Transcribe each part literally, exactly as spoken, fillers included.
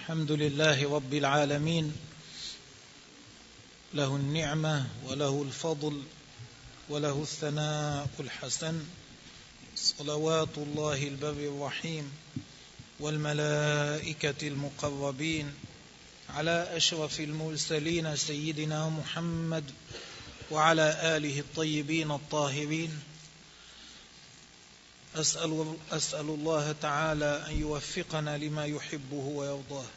الحمد لله رب العالمين، له النعمة وله الفضل وله الثناء الحسن، صلوات الله البر الرحيم والملائكة المقربين على أشرف المرسلين سيدنا محمد وعلى آله الطيبين الطاهرين. أسأل, أسأل الله تعالى أن يوفقنا لما يحبه ويرضاه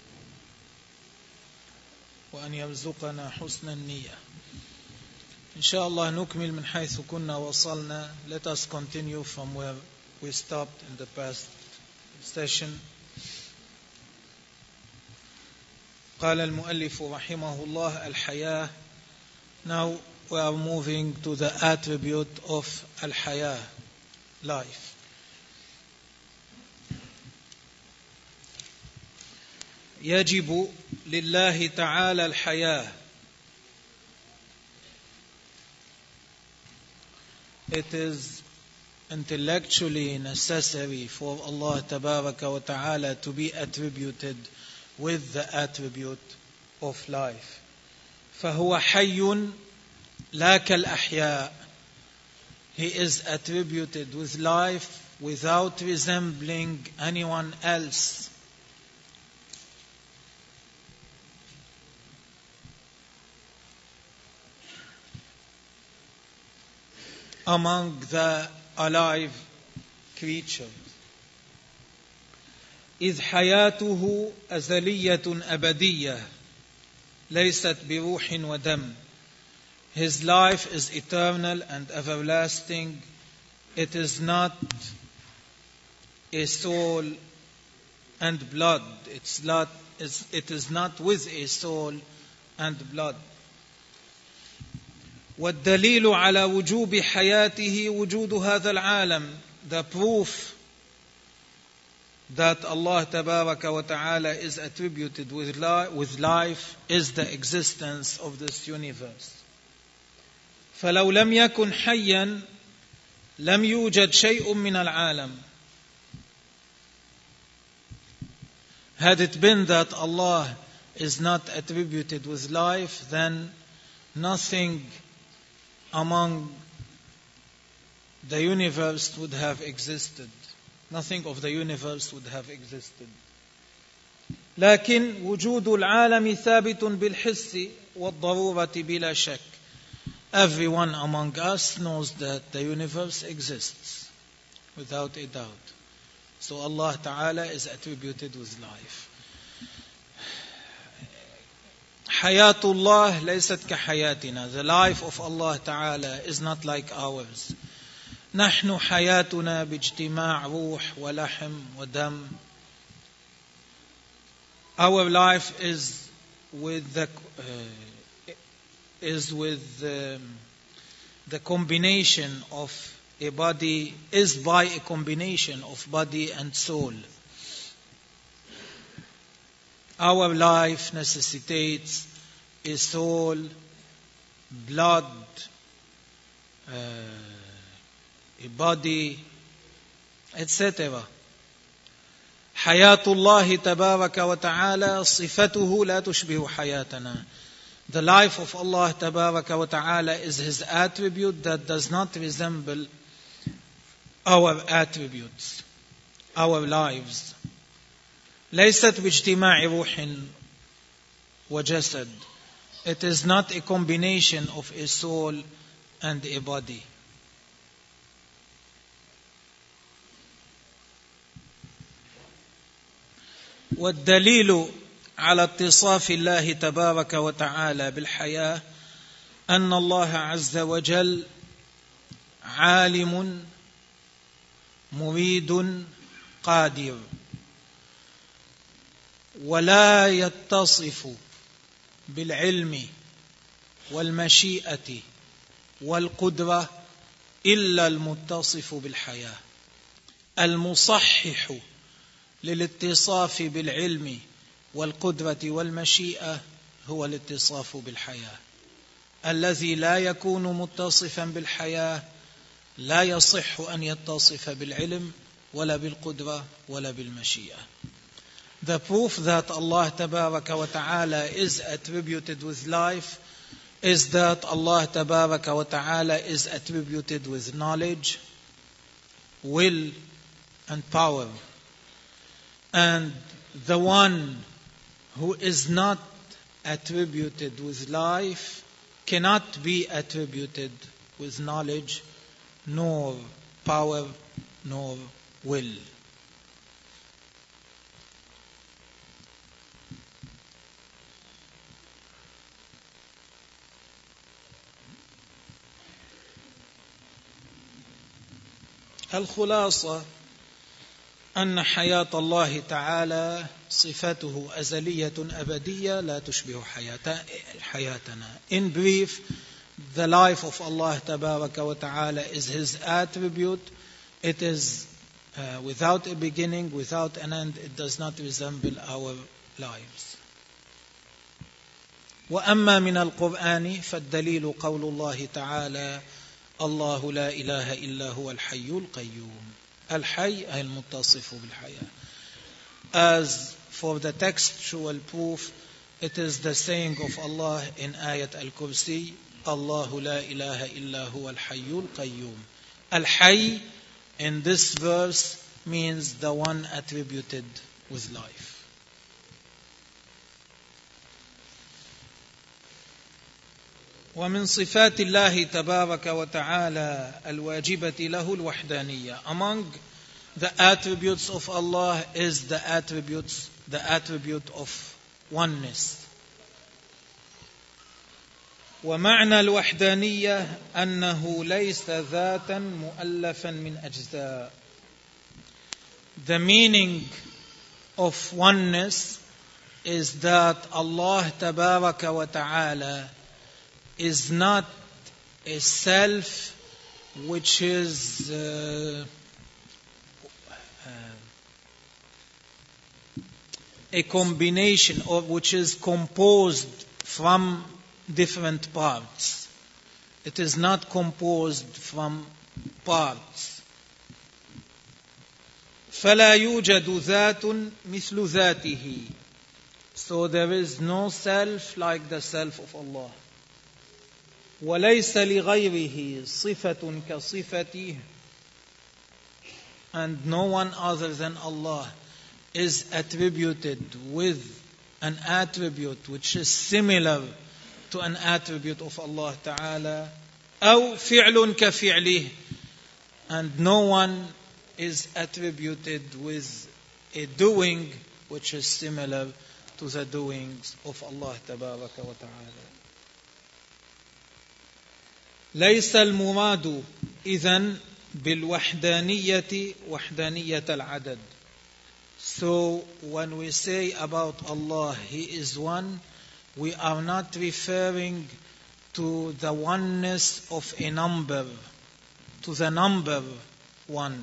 وأن يرزقنا حسن النية. إن شاء الله نكمل من حيث كنا وصلنا. Let us continue from where we stopped in the past session. قال المؤلف رحمه الله الحياة. Now we are moving to the attribute of الحياة, life. يجب لله تعالى الحياة. It is intellectually necessary for Allah Tabaraka wa Ta'ala to be attributed with the attribute of life. فهو حي لا كالأحياء. He is attributed with life without resembling anyone else. Among the alive creatures. إذ حياته أزلية أبدية ليست بروح ودم. His life is eternal and everlasting. It is not a soul and blood. It's not, it is not with a soul and blood. والدليل على وجوب حياته وجود هذا العالم. The proof that Allah Tabaraka wa Ta'ala is attributed with life is the existence of this universe. فلو لم يكن حيا لم يوجد شيء من العالم. Had it been that Allah is not attributed with life, then nothing among the universe would have existed. Nothing of the universe would have existed. لكن وجود العالم ثابت بالحس والضرورة بلا شك. Everyone among us knows that the universe exists without a doubt. So Allah Ta'ala is attributed with life. حياة الله ليست كحياتنا. The life of Allah Ta'ala is not like ours. نحن حياتنا باجتماع روح ولحم ودم. Our life is with the uh, is with the, the combination of a body, is by a combination of body and soul. Our life necessitates a soul, blood, uh, a body, et cetera. حياة الله تبارك وتعالى صفته لا تشبه حياتنا. The life of Allah Tabaraka wa Ta'ala is His attribute that does not resemble our attributes, our lives. ليست باجتماع روح وجسد. It is not a combination of a soul and a body. والدليل على اتصاف الله تبارك وتعالى بالحياة أن الله عز وجل عالم مريد قادر، ولا يتصف بالعلم والمشيئة والقدرة إلا المتصف بالحياة. المصحح للاتصاف بالعلم والقدرة والمشيئة هو الاتصاف بالحياة. الذي لا يكون متصفا بالحياة لا يصح أن يتصف بالعلم ولا بالقدرة ولا بالمشيئة. The proof that Allah Tabaraka wa Ta'ala is attributed with life is that Allah Tabaraka wa Ta'ala is attributed with knowledge, will, and power. And the one who is not attributed with life cannot be attributed with knowledge, nor power, nor will. الخلاصة أن حياة الله تعالى صفته أزلية أبدية لا تشبه حياتنا. In brief, the life of Allah تبارك وتعالى is His attribute. It is uh, without a beginning, without an end. It does not resemble our lives. وأما من القرآن فالدليل قول الله تعالى الله لا إله إلا هو الحي القيوم. الحي أي المتصف بالحياة. As for the textual proof, it is the saying of Allah in Ayat Al-Kursi, الله لا إله إلا هو الحي القيوم. Al-Hayy in this verse means the one attributed with life. ومن صفات الله تبارك وتعالى الواجبة له الوحدانية. Among the attributes of Allah is the attributes, the attribute of oneness. ومعنى الوحدانية أنه ليس ذاتا مؤلفا من أجزاء. The meaning of oneness is that Allah تبارك وتعالى is not a self which is uh, uh, a combination or which is composed from different parts. It is not composed from parts. فلا يوجد ذات مثل ذاته. So there is no self like the self of Allah. وليس لغيره صفة كصفته. And no one other than Allah is attributed with an attribute which is similar to an attribute of Allah Ta'ala. أو فعل كفعله. And no one is attributed with a doing which is similar to the doings of Allah Tabaraka wa Ta'ala. ليس المراد إذن بالوحدانية وحدانية العدد. So when we say about Allah, He is one, we are not referring to the oneness of a number, to the number one.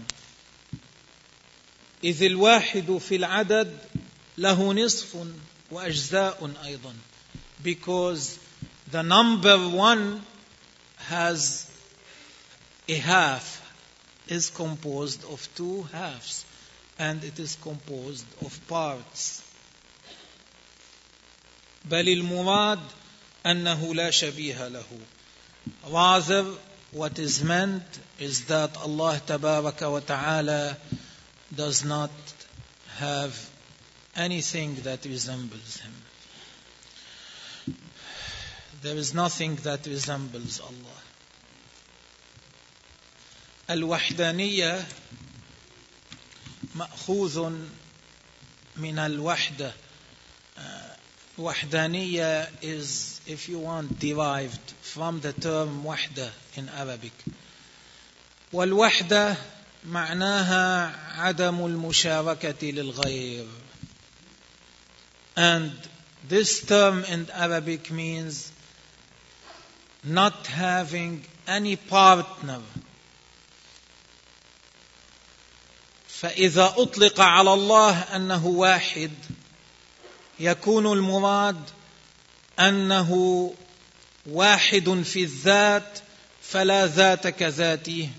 إذ الواحد في العدد له نصف وأجزاء أيضا. Because the number one has a half, is composed of two halves, and it is composed of parts. بل المراد أنه لا شبيه له. Rather, what is meant is that Allah Tabaraka wa Ta'ala does not have anything that resembles Him. There is nothing that resembles Allah. الوحدانية مأخوذ من الوحدة. وحدانية is, if you want, derived from the term وحدة in Arabic. والوحدة معناها عدم المشاركة للغير. And this term in Arabic means not having any partner. فإذا أطلق على الله أنه واحد يكون المراد أنه واحد في الذات فلا ذات كذاته،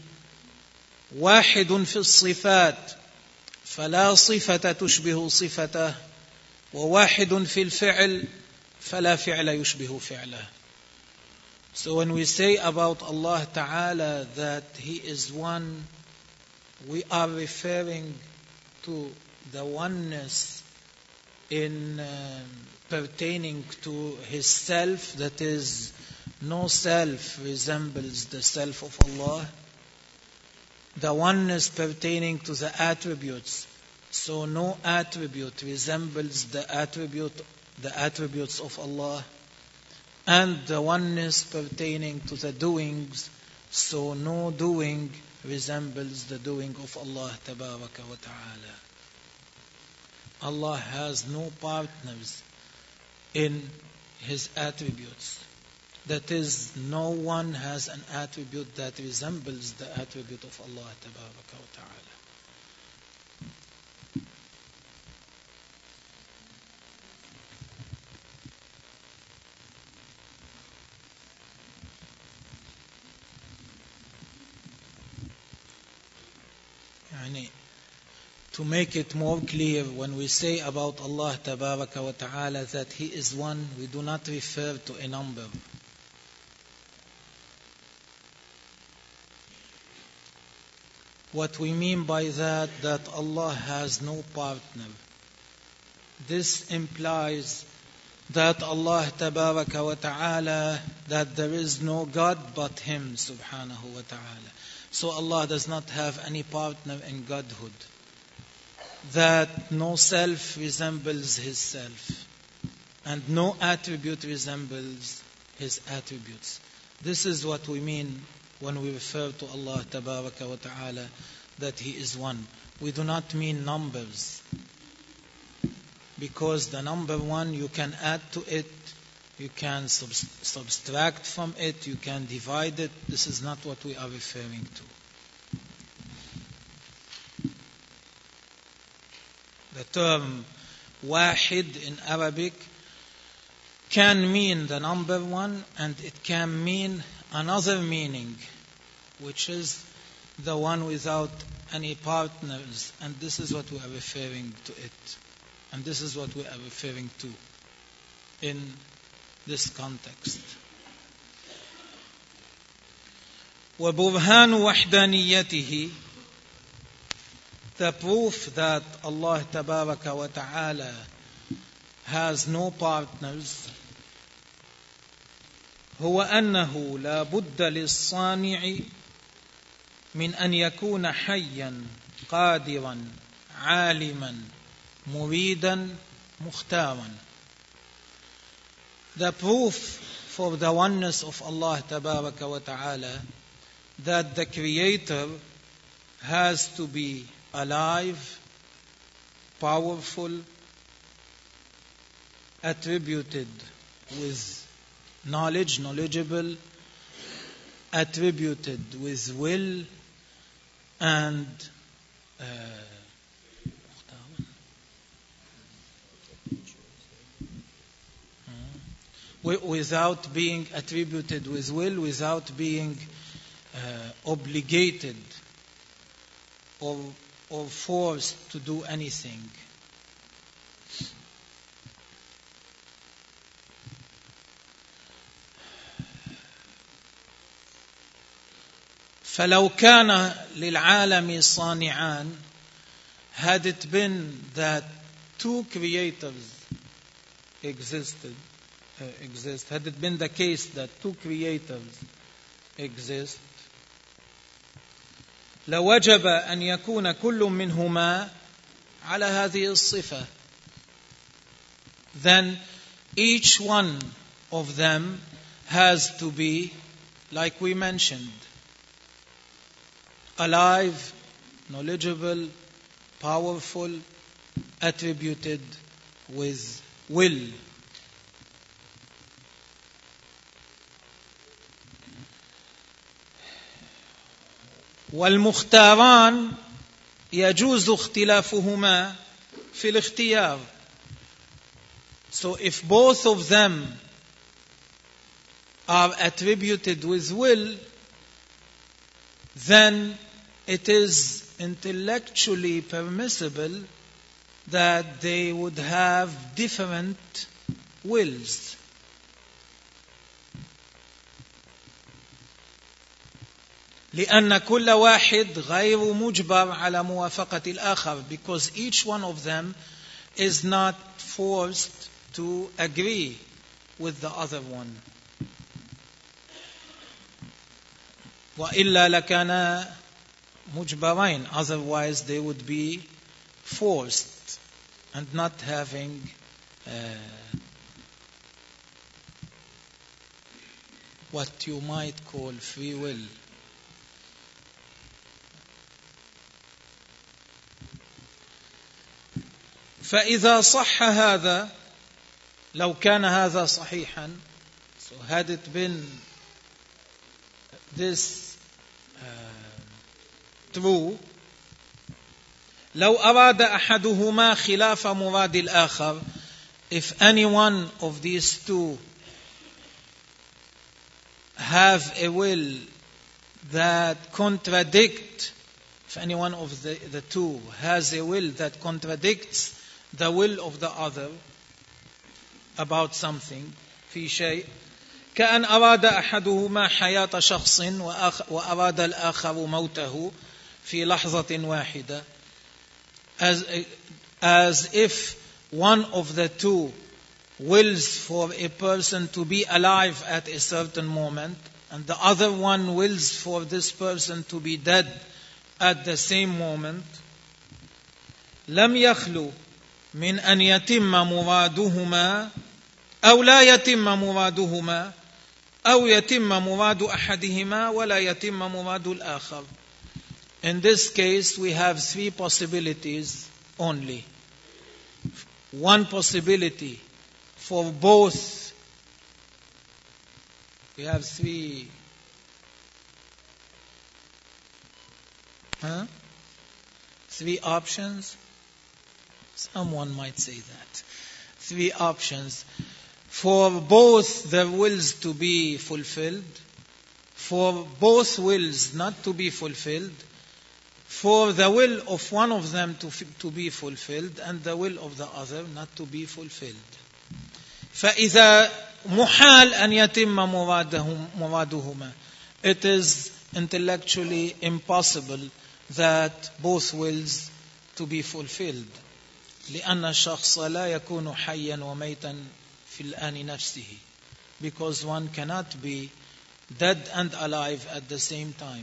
واحد في الصفات فلا صفة تشبه صفته، وواحد في الفعل فلا فعل يشبه فعله. So when we say about Allah Ta'ala that He is one, we are referring to the oneness in uh, pertaining to His self, that is, no self resembles the self of Allah. The oneness pertaining to the attributes, so no attribute resembles the attribute, the attributes of Allah. And the oneness pertaining to the doings, so no doing resembles the doing of Allah Tabaraka wa Ta'ala. Allah has no partners in His attributes. That is, no one has an attribute that resembles the attribute of Allah Tabaraka wa Ta'ala. To make it more clear, when we say about Allah Tabaraka wa Ta'ala that He is one, we do not refer to a number. What we mean by that, that Allah has no partner. This implies that Allah Tabaraka wa Ta'ala, that there is no God but Him Subhanahu wa Ta'ala. So Allah does not have any partner in Godhood. That no self resembles His self, and no attribute resembles His attributes. This is what we mean when we refer to Allah Tabaraka wa Ta'ala that He is one. We do not mean numbers, because the number one, you can add to it, you can sub- subtract from it, you can divide it. This is not what we are referring to. The term wahid in Arabic can mean the number one, and it can mean another meaning, which is the one without any partners. And this is what we are referring to it. And this is what we are referring to in this context. وَبُرْهَانُ وَحْدَانِيَّتِهِ, the proof that Allah Tabaraka wa Ta'ala has no partners, هو أنه لا بد للصانع من أن يكون حيا قادرا عالما مريدا مختارا. The proof for the oneness of Allah Tabaraka wa Ta'ala, that the Creator has to be alive, powerful, attributed with knowledge, knowledgeable, attributed with will, and uh, without being attributed with will, without being uh, obligated or or forced to do anything. فلو كان للعالم صانعان, had it been that two creators existed, uh, exist, had it been the case that two creators exist, لوجب أن يكون كل منهما على هذه الصفة. Then each one of them has to be, like we mentioned, alive, knowledgeable, powerful, attributed with will. والمختاران يجوز اختلافهما في الاختيار. So if both of them are attributed with will, then it is intellectually permissible that they would have different wills. لأن كل واحد غير مجبر على موافقة الآخر, because each one of them is not forced to agree with the other one. وإلا لكان مجبرين, otherwise they would be forced and not having uh, what you might call free will. فإذا صح هذا, لو كان هذا صحيحا, so had it been this uh, true, لو أراد أحدهما خلاف مراد الآخر, if any one of these two have a will that contradict, if any one of the, the two has a will that contradicts the will of the other about something, في شيء, كأن أراد أحدهما حياة شخص وأراد الآخر موته في لحظة واحدة, as, as if one of the two wills for a person to be alive at a certain moment, and the other one wills for this person to be dead at the same moment. لم يخلو من أن يتم مرادهما أو لا يتم مرادهما أو يتم مراد أحدهما ولا يتم مراد الآخر. In this case, we have three possibilities only. One possibility for both. We have three. Huh? Three options. Someone might say that. Three options. For both the wills to be fulfilled, for both wills not to be fulfilled, for the will of one of them to, to be fulfilled, and the will of the other not to be fulfilled. فإذا محال أن يتم مرادهما, it is intellectually impossible that both wills to be fulfilled. لأن الشخص لا يكون حيا وميتا في الآن نفسه, because one cannot be dead and alive at the same time.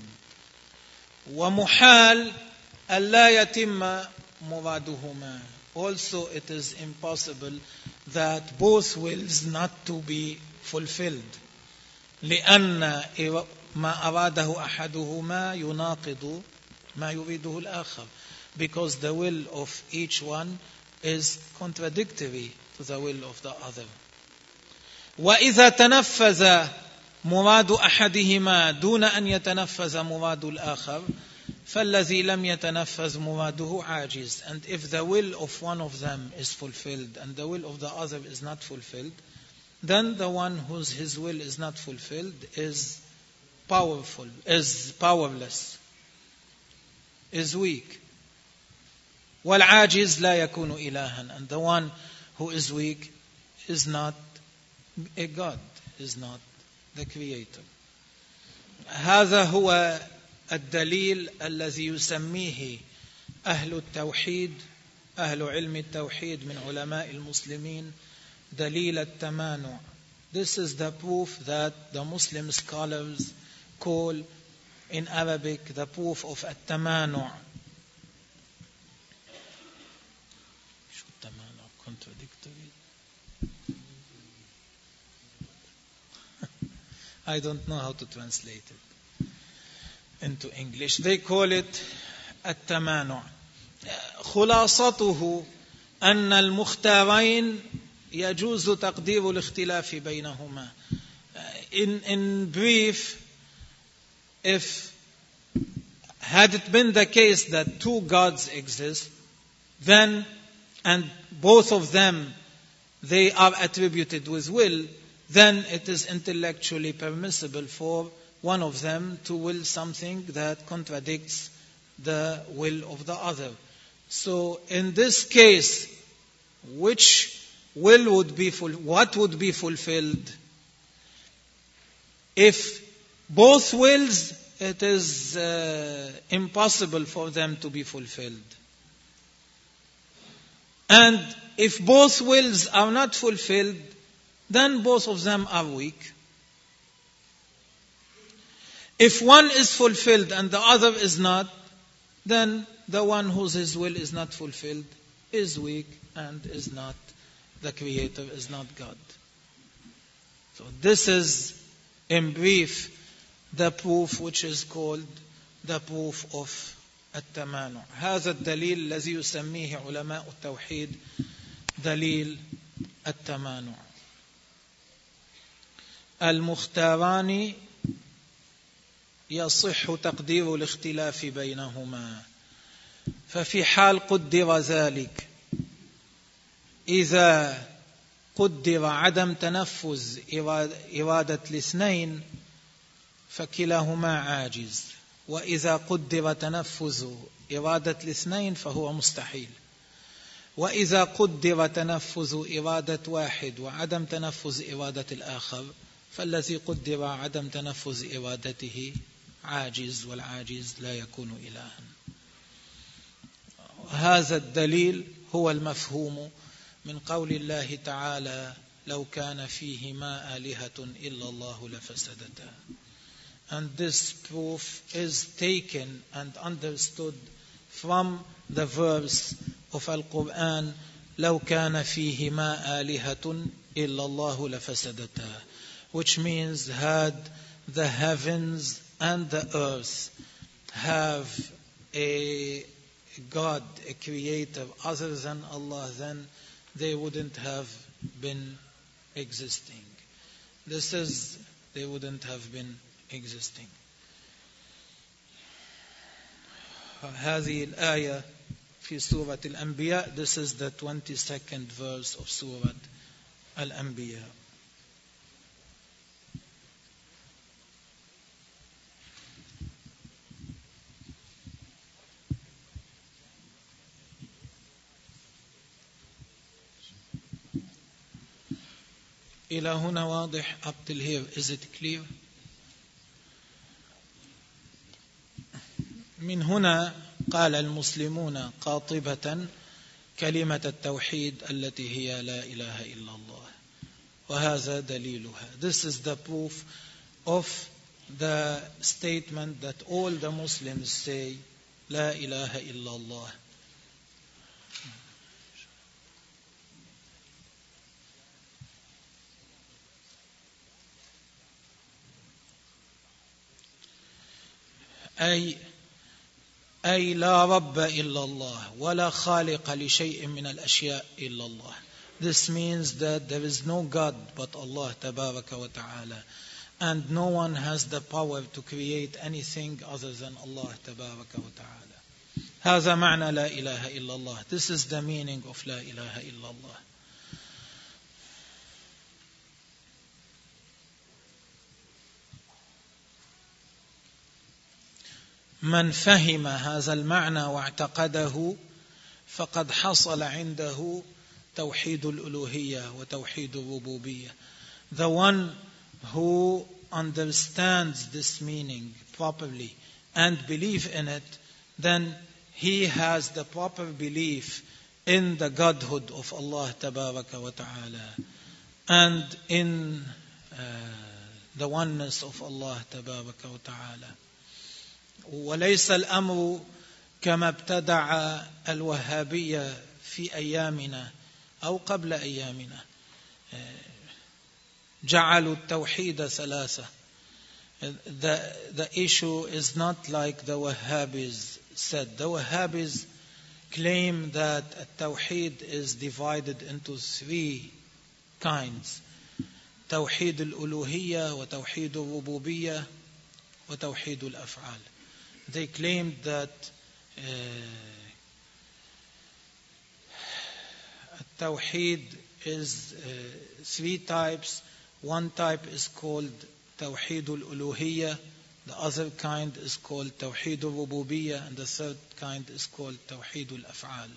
ومحال ألا يتم مرادهما, also it is impossible that both wills not to be fulfilled. لأن ما أراده أحدهما يناقض ما يريده الآخر, because the will of each one is contradictory to the will of the other. وإذا تنفذ مراد أحدهما دون أن يتنفذ مراد الآخر فالذي لم يتنفذ مراده عاجز. And if the will of one of them is fulfilled and the will of the other is not fulfilled, then the one whose his will is not fulfilled is powerful, is powerless, is weak. والعاجز لا يكون إلها, and the one who is weak is not a God, is not the Creator. هذا هو الدليل الذي يسميه أهل التوحيد، أهل علم التوحيد من علماء المسلمين دليل التمانع. This is the proof that the Muslim scholars call in Arabic the proof of التمانع. Contradictory. I don't know how to translate it into English. They call it التمانع. خلاصته أن المختارين يجوز تقدير الاختلاف بينهما. In, in brief, if had it been the case that two gods exist, then and both of them they are attributed with will, then it is intellectually permissible for one of them to will something that contradicts the will of the other. So in this case, which will would be ful- what would be fulfilled? If both wills, it is uh, impossible for them to be fulfilled. And if both wills are not fulfilled, then both of them are weak. If one is fulfilled and the other is not, then the one whose his will is not fulfilled is weak and is not the Creator, is not God. So this is, in brief, the proof which is called the proof of التمانع. هذا الدليل الذي يسميه علماء التوحيد دليل التمانع. المختاران يصح تقدير الاختلاف بينهما. ففي حال قدر ذلك، إذا قدر عدم تنفذ إرادة الاثنين فكلاهما عاجز، وإذا قدر تنفذ إرادة الاثنين فهو مستحيل، وإذا قدر تنفذ إرادة واحد وعدم تنفذ إرادة الآخر فالذي قدر عدم تنفذ إرادته عاجز، والعاجز لا يكون إلها. هذا الدليل هو المفهوم من قول الله تعالى: لو كان فيهما آلهة إلا الله لفسدتا. And this proof is taken and understood from the verse of Al-Quran: لو كان فيهما آلهة إلا الله لفسدتا, which means, had the heavens and the earth have a God, a creator other than Allah, then they wouldn't have been existing. This is, they wouldn't have been existing. هذه الآية في سورة الأنبياء. This is the twenty-second verse of Surah Al-Anbiya. إلى هنا واضح؟ Up till here, is it clear? من هنا قال المسلمون قاطبة كلمة التوحيد التي هي لا إله إلا الله، وهذا دليلها. This is the proof of the statement that all the Muslims say لا إله إلا الله. أي أي لا رب إلا الله ولا خالق لشيء من الأشياء إلا الله. This means that there is no God but Allah تبارك وتعالى, and no one has the power to create anything other than Allah تبارك وتعالى. هذا معنى لا إله إلا الله. This is the meaning of لا إله إلا الله. من فهم هذا المعنى واعتقده فقد حصل عنده توحيد الألوهية وتوحيد الربوبية. The one who understands this meaning properly and believe in it, then he has the proper belief in the Godhood of Allah Tabaraka wa Ta'ala and in uh, the oneness of Allah Tabaraka wa Ta'ala. وليس الأمر كما ابتدع الوهابية في أيامنا أو قبل أيامنا. جعلوا التوحيد ثلاثة. The, the issue is not like the Wahhabis said. The Wahhabis claim that التوحيد is divided into three kinds: توحيد الألوهية وتوحيد الربوبية وتوحيد الأفعال. They claimed that uh, Tawheed is uh, three types. One type is called Tawheedul Uluhiyya, The other kind is called Tawheed al-Rububiyyah, and the third kind is called Tawheed al-Af'al.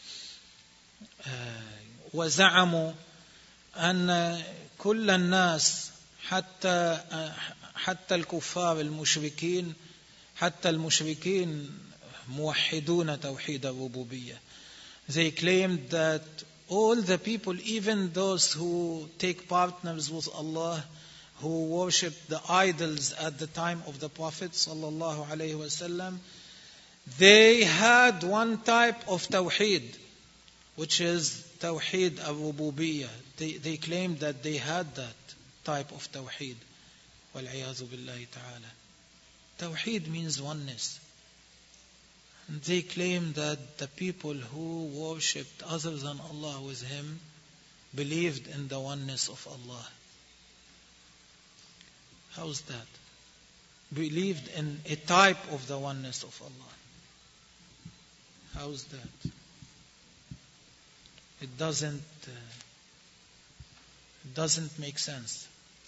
وزعموا أن كل الناس حتى حتى الكفار المشركين حتى المشركين موحدون توحيد الربوبية. They claimed that all the people, even those who take partners with Allah, who worship the idols at the time of the Prophet sallallahu alaihi wasallam, they had one type of tawheed, which is tawheed al-rububiyyah. They, they claimed that they had that type of tawheed. Wal-'iyadhu billahi ta'ala. Tawheed means oneness. And they claim that the people who worshipped other than Allah with Him believed in the oneness of Allah. How's that? Believed in a type of the oneness of Allah. How's that? It doesn't, uh, it doesn't make sense.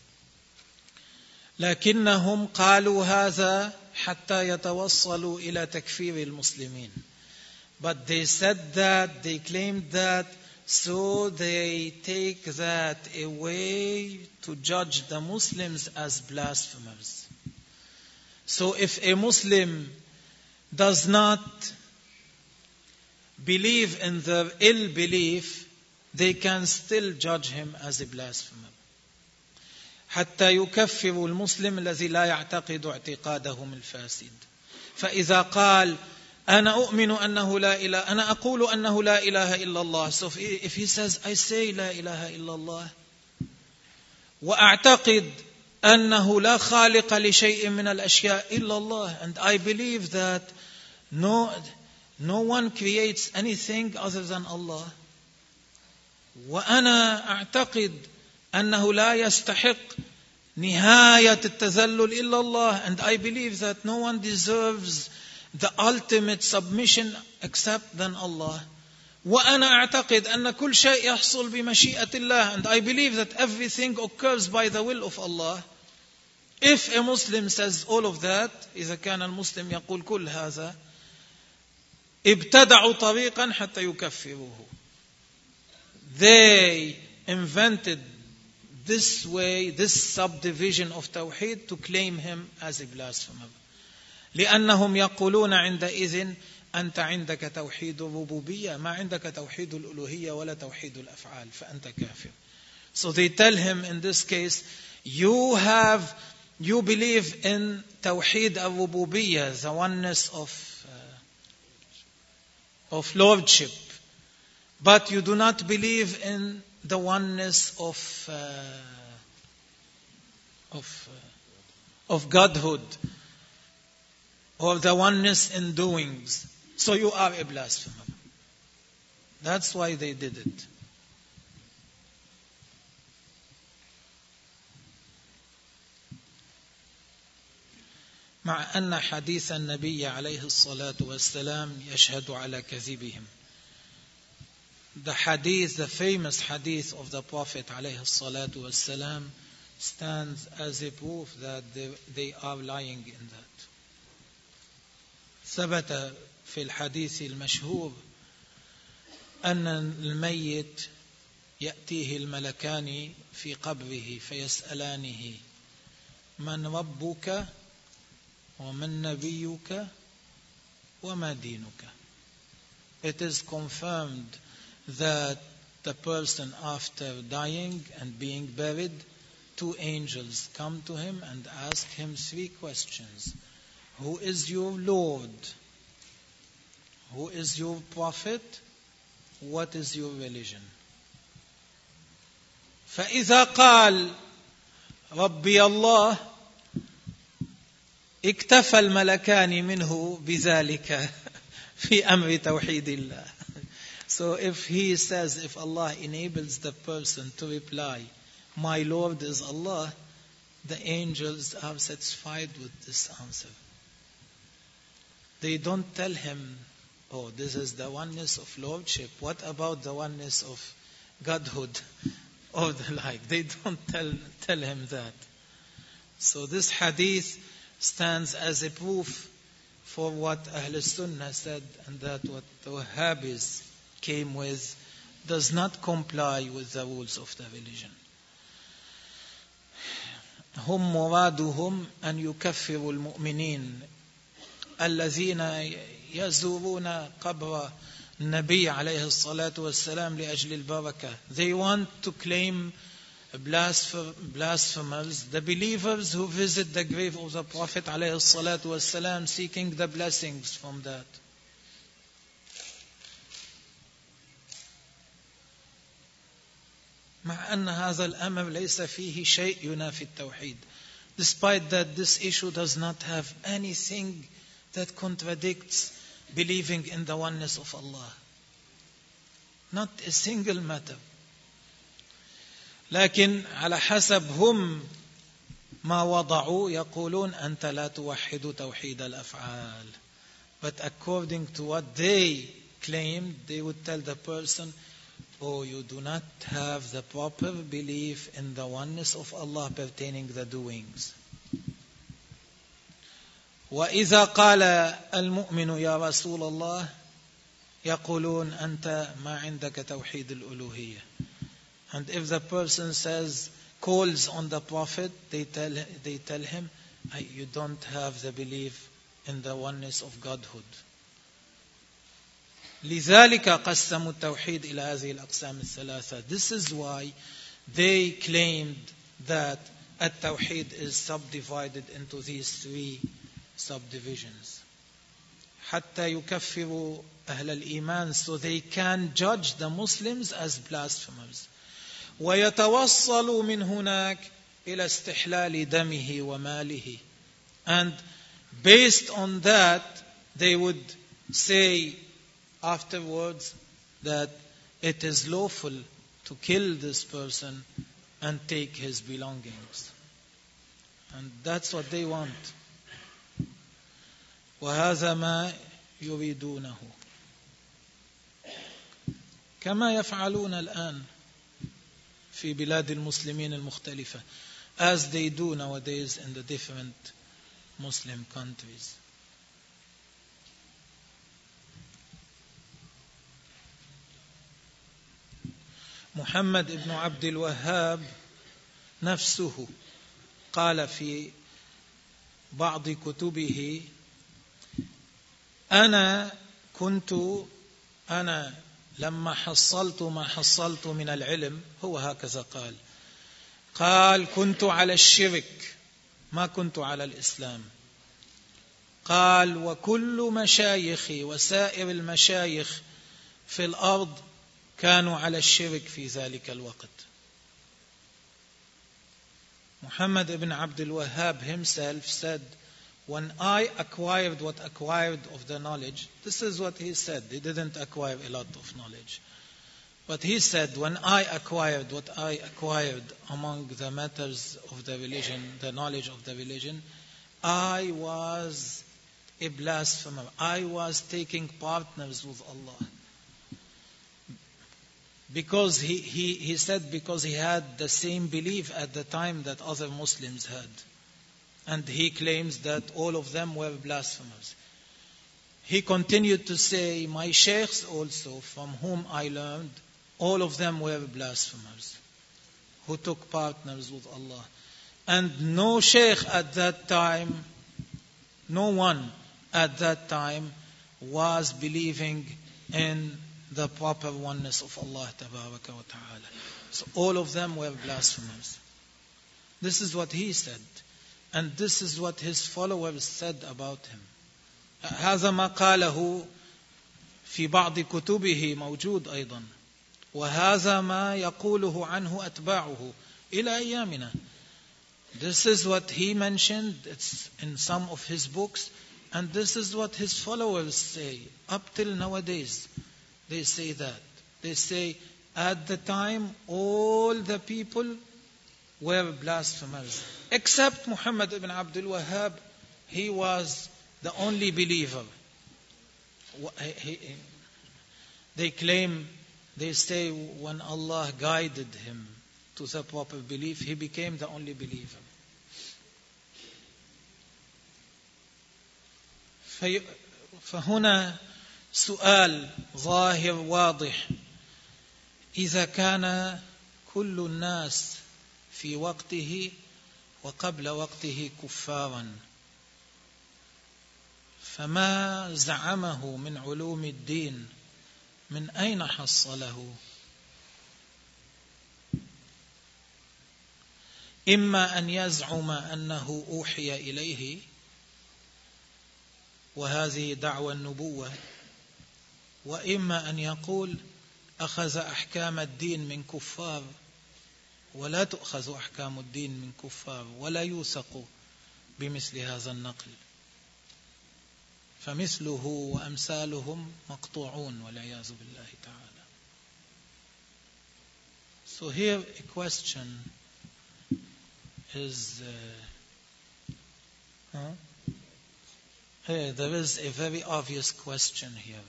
لكنهم قالوا هذا حتى يتوصلوا إلى تكفير المسلمين. But they said that, they claimed that, so they take that away to judge the Muslims as blasphemers. So if a Muslim does not believe in the ill belief, they can still judge him as a blasphemer. حتى يكفر المسلم الذي لا يعتقد اعتقادهم الفاسد. فإذا قال أنا أؤمن أنه لا إله أنا أقول أنه لا إله إلا الله. So if he says, I say لا إله إلا الله وأعتقد أنه لا خالق لشيء من الأشياء إلا الله, and I believe that no no one creates anything other than Allah. وأنا أعتقد أنه لا يستحق نهاية التذلل إلا الله, and I believe that no one deserves the ultimate submission except than Allah. وأنا أعتقد أن كل شيء يحصل بمشيئة الله, and I believe that everything occurs by the will of Allah. If a Muslim says all of that, إذا كان المسلم يقول كل هذا, ابتدعوا طريقا حتى يكفروه. They invented this way, this subdivision of Tawheed to claim him as a blasphemer. لأنهم يقولون عندئذ أنت عندك توحيد الربوبية ما عندك توحيد الألوهية ولا توحيد الأفعال فأنت كافر. So they tell him in this case, you have, you believe in Tawheed al-Rububiyyah, the oneness of, uh, of lordship, but you do not believe in the oneness of uh, of uh, of Godhood, or the oneness in doings. So you are a blasphemer. That's why they did it. مع أن حديث النبي عليه الصلاة والسلام يشهد على كذبهم. The hadith, the famous hadith of the Prophet عليه الصلاة والسلام stands as a proof that they, they are lying in that. ثبت في الحديث المشهور أن الميت يأتيه الملكان في قبره فيسألانه من ربك ومن نبيك وما دينك. It is confirmed that the person after dying and being buried, two angels come to him and ask him three questions. Who is your Lord? Who is your prophet? What is your religion? فإذا قال ربي الله اكتفى الملكان منه بذلك في أمر توحيد الله. So if he says, if Allah enables the person to reply, my Lord is Allah, the angels are satisfied with this answer. They don't tell him, oh, this is the oneness of lordship. What about the oneness of Godhood? Or the like. They don't tell, tell him that. So this hadith stands as a proof for what Ahl Sunnah said, and that what the Wahhabis came with does not comply with the rules of the religion. هم مرادهم أن يكفروا المؤمنين الذين يزورون قبر النبي عليه الصلاة والسلام لأجل البركة. They want to claim blasphemers, the believers who visit the grave of the Prophet عليه الصلاة والسلام seeking the blessings from that. مع أن هذا الأمر ليس فيه شيء ينافي التوحيد. Despite that, this issue does not have anything that contradicts believing in the oneness of Allah. Not a single matter. لكن على حسب هم ما وضعوا يقولون أنت لا توحد توحيد الأفعال. But according to what they claimed, they would tell the person, oh, you do not have the proper belief in the oneness of Allah pertaining the doings. وإذا قال المؤمن يا رسول الله يقولون أنت ما عندك توحيد الألوهية. And if the person says, calls on the Prophet, they tell, they tell him, you don't have the belief in the oneness of Godhood. لذلك قسموا التوحيد إلى هذه الأقسام الثلاثة. This is why they claimed that التوحيد is subdivided into these three subdivisions. حتى يكفروا أهل الإيمان, so they can judge the Muslims as blasphemers. ويتوصلوا من هناك إلى استحلال دمه وماله. And based on that, they would say afterwards that it is lawful to kill this person and take his belongings. And that's what they want. وهذا ما يريدونه كما يفعلون الآن في بلاد المسلمين المختلفة, as they do nowadays in the different Muslim countries. محمد بن عبد الوهاب نفسه قال في بعض كتبه أنا كنت أنا لما حصلت ما حصلت من العلم, هو هكذا قال قال كنت على الشرك ما كنت على الإسلام. قال وكل مشايخي وسائر المشايخ في الأرض كانوا على الشرك في ذلك الوقت. Muhammad ibn Abdul Wahhab himself said, when I acquired what acquired of the knowledge, this is what he said. He didn't acquire a lot of knowledge. But he said, when I acquired what I acquired among the matters of the religion, the knowledge of the religion, I was a blasphemer. I was taking partners with Allah. Because he, he, he said because he had the same belief at the time that other Muslims had. And he claims that all of them were blasphemers. He continued to say, my sheikhs also, from whom I learned, all of them were blasphemers, who took partners with Allah. And no sheikh at that time, no one at that time was believing in the proper oneness of Allah Tabaraka wa Ta'ala. So all of them were blasphemers. This is what he said. And this is what his followers said about him. هذا ما قاله في بعض كتبه موجود أيضا. وهذا ما يقوله عنه أتباعه إلى أيامنا. This is what he mentioned. It's in some of his books. And this is what his followers say. Up till nowadays, they say that. They say, at the time, all the people were blasphemers. Except Muhammad ibn Abdul Wahhab, he was the only believer. They claim, they say, when Allah guided him to the proper belief, he became the only believer. في فهنا سؤال ظاهر واضح: إذا كان كل الناس في وقته وقبل وقته كفارا، فما زعمه من علوم الدين من أين حصله؟ إما أن يزعم أنه أوحي إليه، وهذه دعوى النبوة، وإما أن يقول أخذ أحكام الدين من كفار، ولا تؤخذ أحكام الدين من كفار، ولا يوثق بمثل هذا النقل، فمثله وأمثالهم مقطوعون والعياذ بالله تعالى. So here a question is uh, huh? Hey, there is a very obvious question here.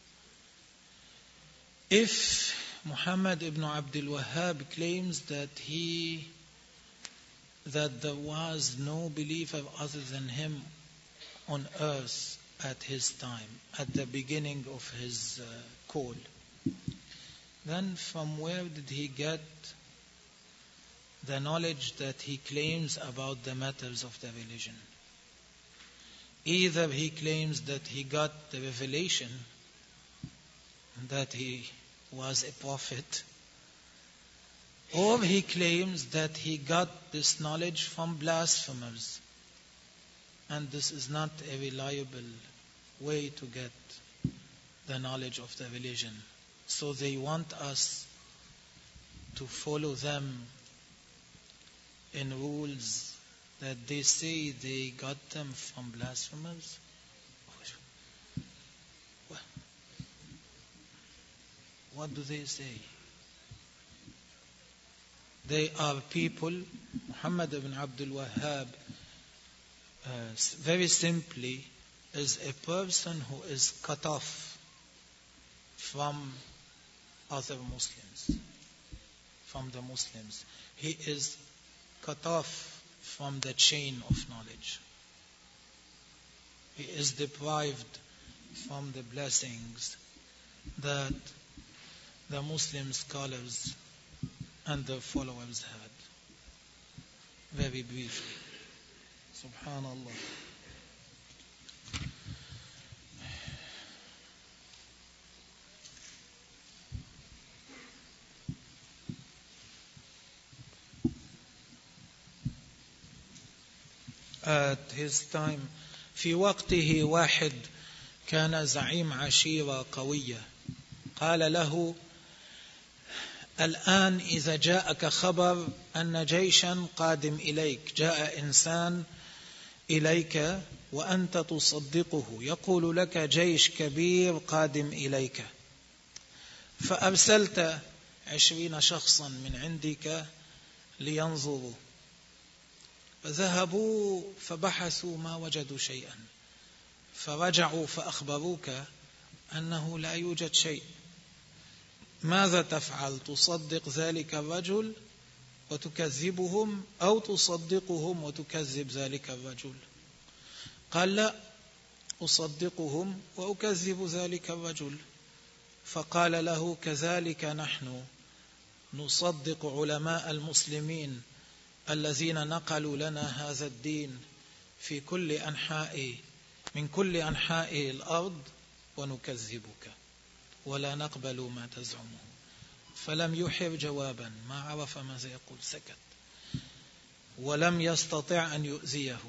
If Muhammad ibn Abdul Wahhab claims that he that there was no believer other than him on earth at his time, at the beginning of his uh, call, then from where did he get the knowledge that he claims about the matters of the religion? Either he claims that he got the revelation that he was a prophet, or he claims that he got this knowledge from blasphemers, and this is not a reliable way to get the knowledge of the religion. So they want us to follow them in rules that they say they got them from blasphemers. What do they say? They are people. Muhammad ibn Abdul Wahhab, uh, very simply, is a person who is cut off from other Muslims, from the Muslims. He is cut off from the chain of knowledge. He is deprived from the blessings that the Muslim scholars and their followers had. Very briefly. Subhanallah. At his time, في وقته واحد كان زعيم عشيرة قوية، قال له: الآن إذا جاءك خبر أن جيشا قادم إليك، جاء إنسان إليك وأنت تصدقه، يقول لك جيش كبير قادم إليك، فأرسلت عشرين شخصا من عندك لينظروا، فذهبوا فبحثوا ما وجدوا شيئا، فرجعوا فأخبروك أنه لا يوجد شيء. ماذا تفعل؟ تصدق ذلك الرجل وتكذبهم، أو تصدقهم وتكذب ذلك الرجل؟ قال: لا، أصدقهم وأكذب ذلك الرجل. فقال له: كذلك نحن نصدق علماء المسلمين الذين نقلوا لنا هذا الدين في كل أنحاء من كل أنحاء الأرض، ونكذبك ولا نقبل ما تزعمه. فلم يحر جوابا، ما عرف ماذا يقول، سكت، ولم يستطع أن يؤذيه.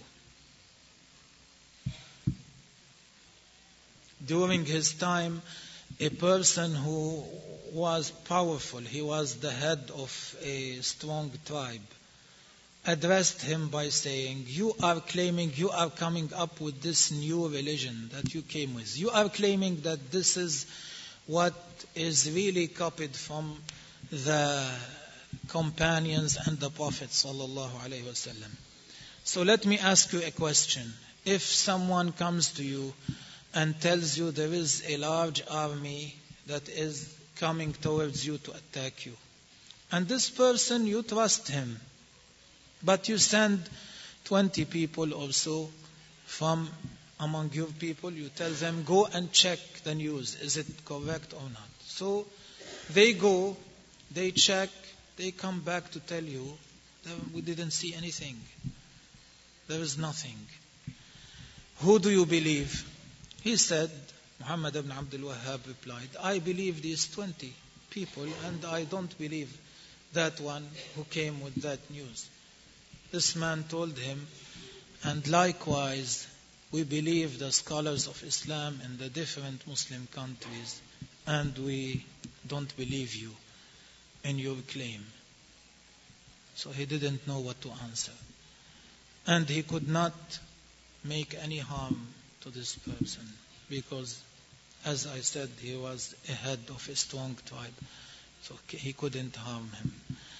During his time, a person who was powerful, he was the head of a strong tribe, addressed him by saying, you are claiming, you are coming up with this new religion that you came with. You are claiming that this is what is really copied from the companions and the Prophet sallallahu alaihi wasallam. So let me ask you a question. If someone comes to you and tells you there is a large army that is coming towards you to attack you, and this person, you trust him, but you send twenty people or so from among your people, you tell them, go and check the news. Is it correct or not? So they go, they check, they come back to tell you, we didn't see anything. There is nothing. Who do you believe? He said, Muhammad ibn Abdul Wahhab replied, I believe these twenty people, and I don't believe that one who came with that news. This man told him, and likewise, we believe the scholars of Islam in the different Muslim countries, and we don't believe you in your claim. So he didn't know what to answer. And he could not make any harm to this person, because, as I said, he was a head of a strong tribe. So he couldn't harm him.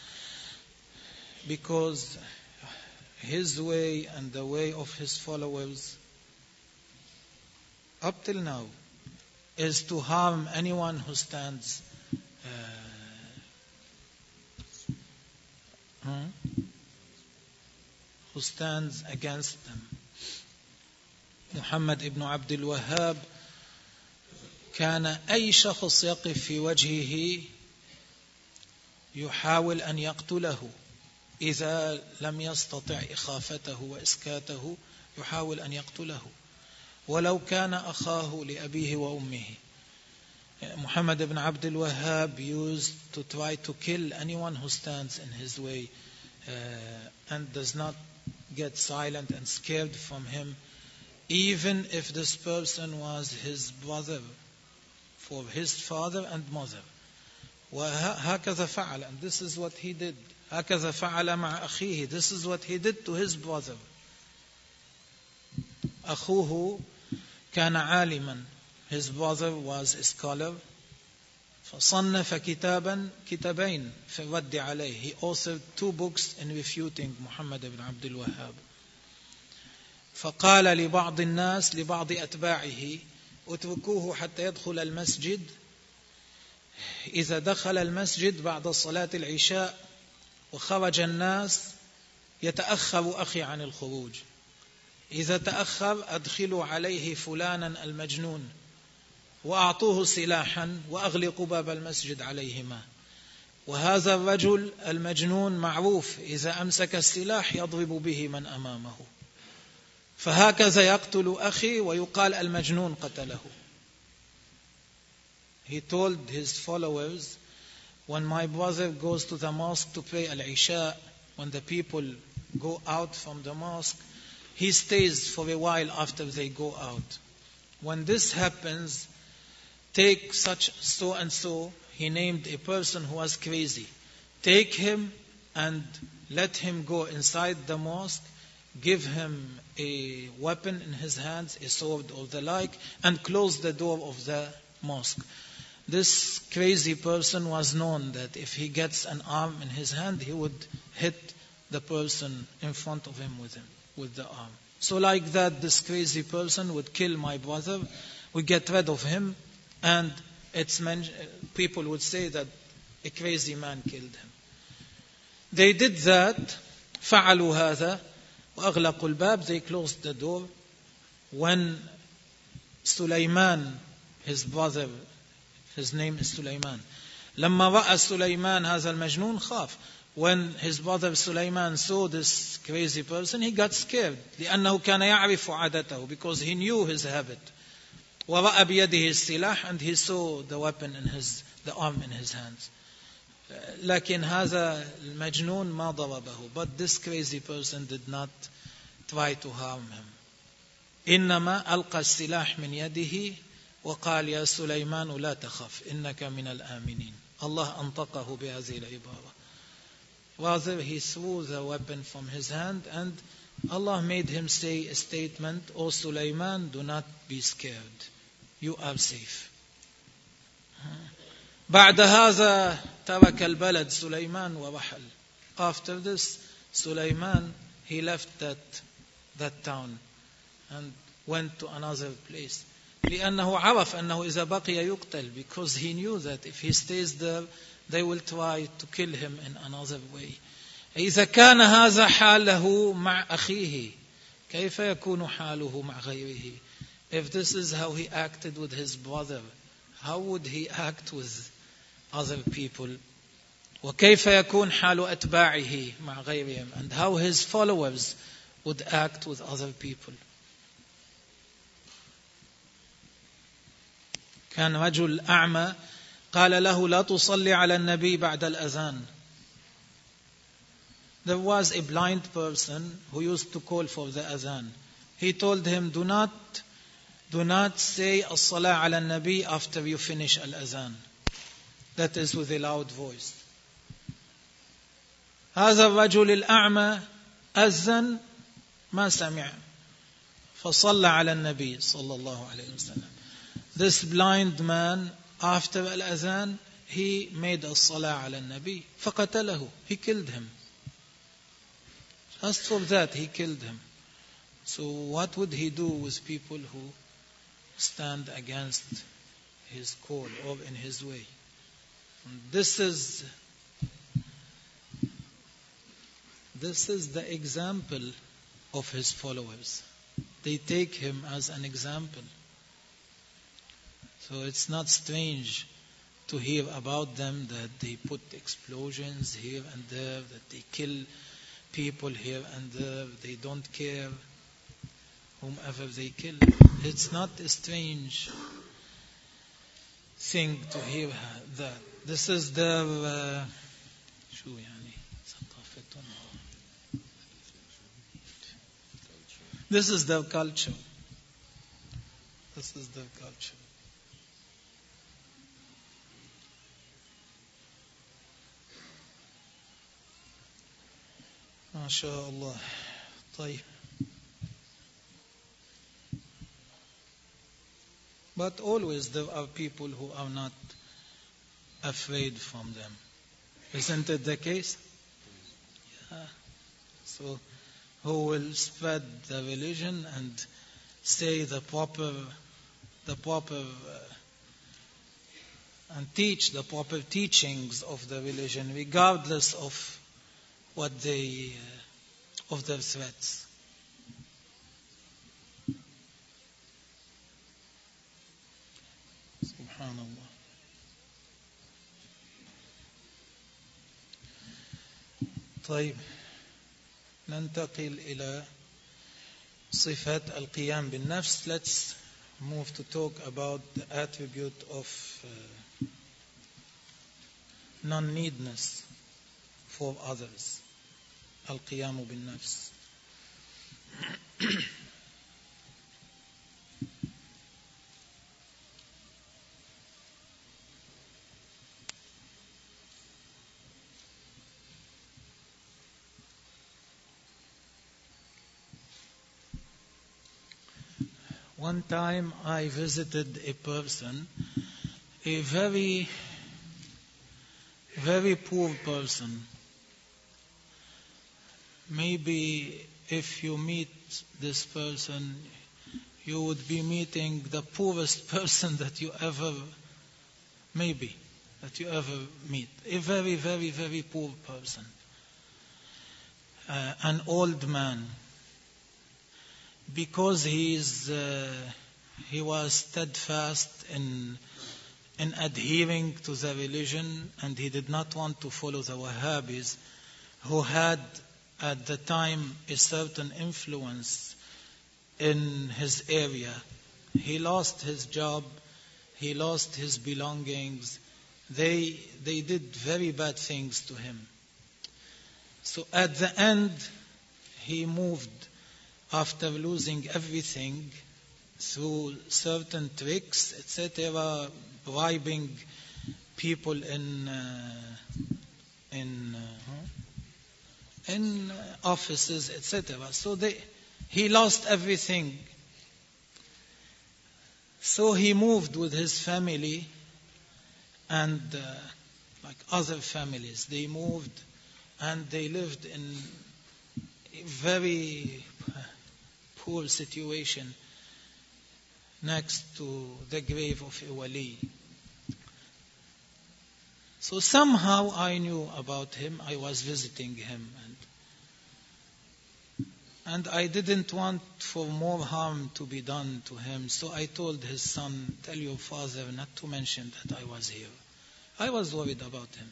Because his way and the way of his followers up till now is to harm anyone who stands uh, hmm? who stands against them. Muhammad ibn Abdul Wahhab كان أي شخص يقف في وجهه يحاول أن يقتله إذا لم يستطع إخافته وإسكاته يحاول أن يقتله ولو كان أخاه لأبيه وأمه. Muhammad ibn Abdul Wahhab used to try to kill anyone who stands in his way uh, and does not get silent and scared from him, even if this person was his brother, for his father and mother. وهكذا فعل, and this is what he did. هكذا فعل مع أخيه, this is what he did to his brother. أخوه كان عالما, his brother was a scholar. فصنف كتابا كتابين في الرد عليه, he authored two books in refuting Muhammad ibn Abdul Wahhab. فقال لبعض الناس لبعض أتباعه اتركوه حتى يدخل المسجد. إذا دخل المسجد بعد صلاة العشاء وخرج الناس يتأخر أخي عن الخروج. إذا تأخر أدخلوا عليه فلانا المجنون وأعطوه سلاحا وأغلقوا باب المسجد عليهما. وهذا الرجل المجنون معروف إذا أمسك السلاح يضرب به من أمامه. فهكذا يقتل أخي ويقال المجنون قتله. He told his followers, when my brother goes to the mosque to pray al-Isha, when the people go out from the mosque, he stays for a while after they go out. When this happens, take such so and so, he named a person who was crazy. Take him and let him go inside the mosque, give him a weapon in his hands, a sword or the like, and close the door of the mosque. This crazy person was known that if he gets an arm in his hand, he would hit the person in front of him with him, with the arm. So like that, this crazy person would kill my brother, we get rid of him, and it's men- people would say that a crazy man killed him. They did that, فعلوا هذا وأغلقوا الباب, they closed the door. When Sulaiman, his brother, his name is Sulaiman, لما رأى سليمان هذا المجنون خاف. When his brother Sulaiman saw this crazy person, he got scared. لأنه كان يعرف عادته, because he knew his habit. ورأى بيده السلاح, and he saw the weapon in his, the arm in his hands. لكن هذا المجنون ما ضربه, but this crazy person did not try to harm him. إنما ألقى السلاح من يده وقال يا سليمان لا تخف إنك من الآمنين. Allah أنطقه بهذه العبارة. Rather, he threw the weapon from his hand, and Allah made him say a statement, O Sulaiman, do not be scared. You are safe. بعد هذا ترك البلد سليمان ورحل. After this, Sulaiman, he left that, that town and went to another place. لأنه عرف أنه إذا بقي يقتل, because he knew that if he stays there, they will try to kill him in another way. إذا كان هذا حاله مع أخيه كيف يكون حاله مع غيره. If this is how he acted with his brother, how would he act with other people? وكيف يكون حال أتباعه مع غيرهم, and how his followers would act with other people. كان رجل أعمى قال له لا تصلي على النبي بعد الأذان. There was a blind person who used to call for the adhan. He told him, do not do not say as-salah ala nabi after you finish al-adhan. That is with a loud voice. هذا الرجل الأعمى أذن ما سمع فصلى على النبي صلى الله عليه وسلم. This blind man, after al-adhan, he made as-salah ala nabi فقتله. He killed him. Just for that, he killed him. So what would he do with people who stand against his call or in his way? And this is this is the example of his followers. They take him as an example. So it's not strange to hear about them that they put explosions here and there, that they kill people here and there, they don't care whomever they kill. It's not a strange thing to hear that. This is their uh, شو يعني ثقافتهم. This is their culture. This is their culture. ما شاء الله. طيب. But always there are people who are not afraid from them. Isn't it the case? Yeah. So who will spread the religion and say the proper, the proper, uh, and teach the proper teachings of the religion, regardless of what they, uh, of their threats. Subhanallah. طيب ننتقل إلى صفات القيام بالنفس. Let's move to talk about the attribute of uh, non-needness for others. القيام بالنفس. One time I visited a person, a very, very poor person. Maybe if you meet this person, you would be meeting the poorest person that you ever, maybe, that you ever meet. A very, very, very poor person. Uh, an old man. Because he is, uh, he was steadfast in in adhering to the religion, and he did not want to follow the Wahhabis, who had at the time a certain influence in his area. He lost his job, he lost his belongings. They they did very bad things to him. So at the end, he moved. After losing everything through certain tricks, et cetera, bribing people in uh, in uh, in offices, et cetera. So they, he lost everything. So he moved with his family, and uh, like other families, they moved and they lived in a very poor situation next to the grave of a wali. So somehow I knew about him. I was visiting him, and And I didn't want for more harm to be done to him. So I told his son, tell your father not to mention that I was here. I was worried about him.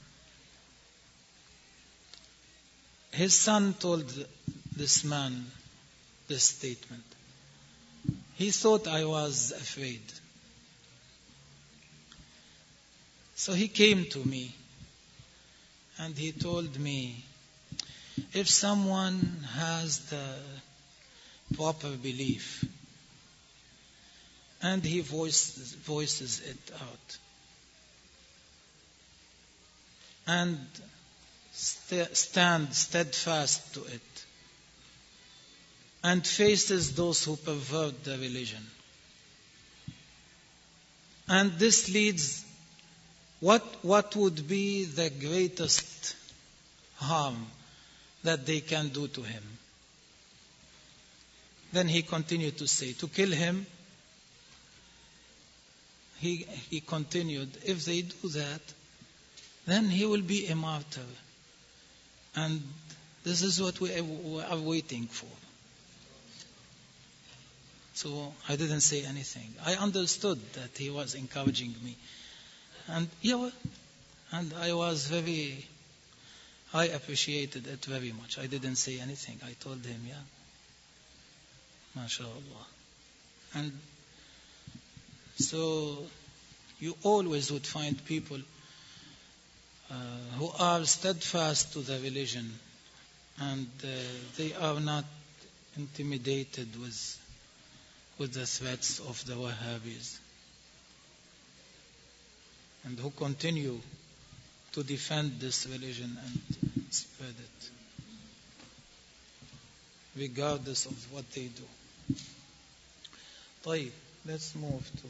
His son told this man this statement. He thought I was afraid. So he came to me and he told me, if someone has the proper belief and he voices, voices it out and st- stand steadfast to it and faces those who pervert the religion, and this leads, what, what would be the greatest harm that they can do to him? Then he continued to say, to kill him. He, he continued, if they do that, then he will be a martyr. And this is what we are waiting for. So I didn't say anything. I understood that he was encouraging me. And yeah, and I was very, I appreciated it very much. I didn't say anything. I told him, yeah, MashaAllah. And so you always would find people uh, who are steadfast to the religion, and uh, they are not intimidated with with the threats of the Wahhabis, and who continue to defend this religion and spread it, regardless of what they do. طيب, let's move to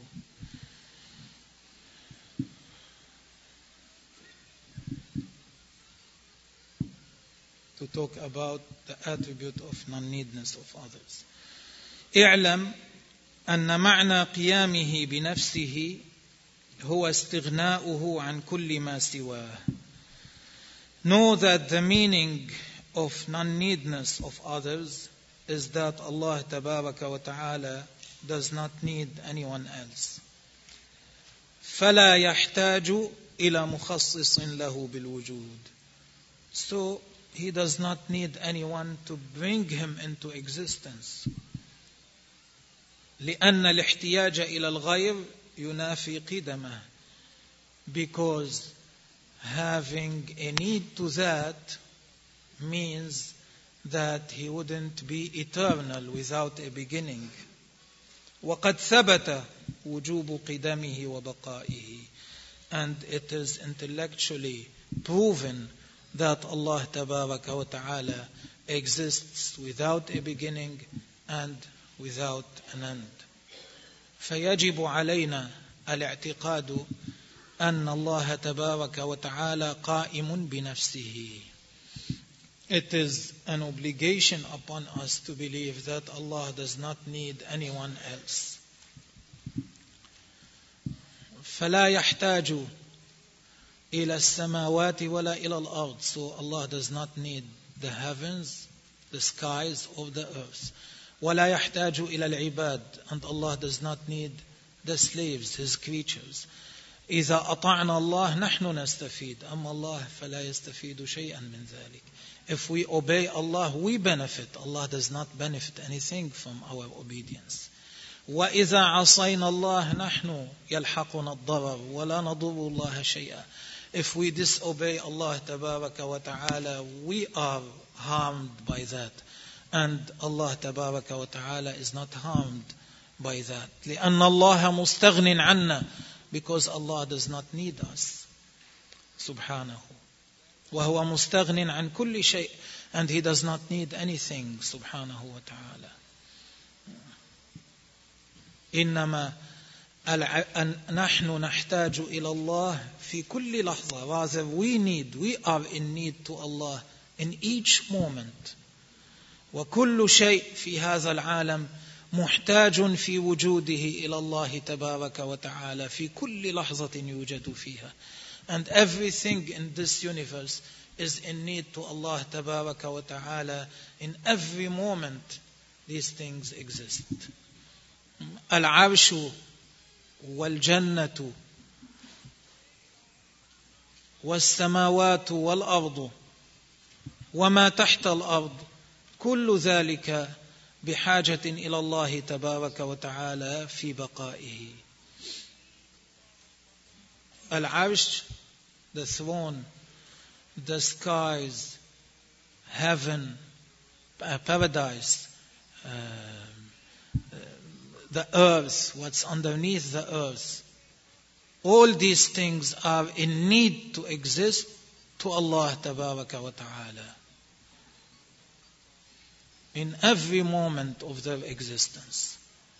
to talk about the attribute of non-needness of others. اعلم أن معنى قيامه بنفسه هو استغناؤه عن كل ما سواه. Know that the meaning of non-needness of others is that Allah Tabaraka wa Ta'ala does not need anyone else. فلا يحتاج إلى مخصص له بالوجود. So he does not need anyone to bring him into existence. لأن الاحتياج إلى الغير ينافي قدمه. Because having a need to that means that he wouldn't be eternal without a beginning. وقد ثبت وجوب قدمه وبقائه. And it is intellectually proven that Allah Tabaraka wa Ta'ala exists without a beginning and without an end. فيجب علينا الاعتقاد أن الله تبارك وتعالى قائم بنفسه. It is an obligation upon us to believe that Allah does not need anyone else. فلا يحتاج إلى السماوات ولا إلى الأرض. So Allah does not need the heavens, the skies, or the earth. ولا يحتاج إلى العباد. And Allah does not need the slaves, His creatures. إذا أطعنا الله نحن نستفيد. أما الله فلا يستفيد شيئا من ذلك. If we obey Allah, we benefit. Allah does not benefit anything from our obedience. وإذا عصينا الله نحن يلحقنا الضرر ولا نضر الله شيئا. If we disobey Allah Tabaraka wa Ta'ala, we are harmed by that. And Allah Tabaraka wa Ta'ala is not harmed by that. لأن الله مستغن عنا. Because Allah does not need us. Subhanahu. وهو مستغن عن كل شيء. And He does not need anything. Subhanahu wa Ta'ala. إنما نحن نحتاج إلى الله في كل لحظة. Rather, we need, we are in need to Allah in each moment. وكل شيء في هذا العالم محتاج في وجوده إلى الله تبارك وتعالى في كل لحظة يوجد فيها. And everything in this universe is in need to Allah Tabaraka wa Ta'ala. In every moment, these things exist. Al-Arshu wal-Jannatu wal-Samawatu wal-Ardu وما تحت الأرض كل ذلك بحاجة إلى الله تبارك وتعالى في بقائه. Al-Arsh, the throne, the skies, heaven, uh, paradise, uh, uh, the earth, what's underneath the earth, all these things are in need to exist to Allah Tabaraka wa Ta'ala in every moment of their existence.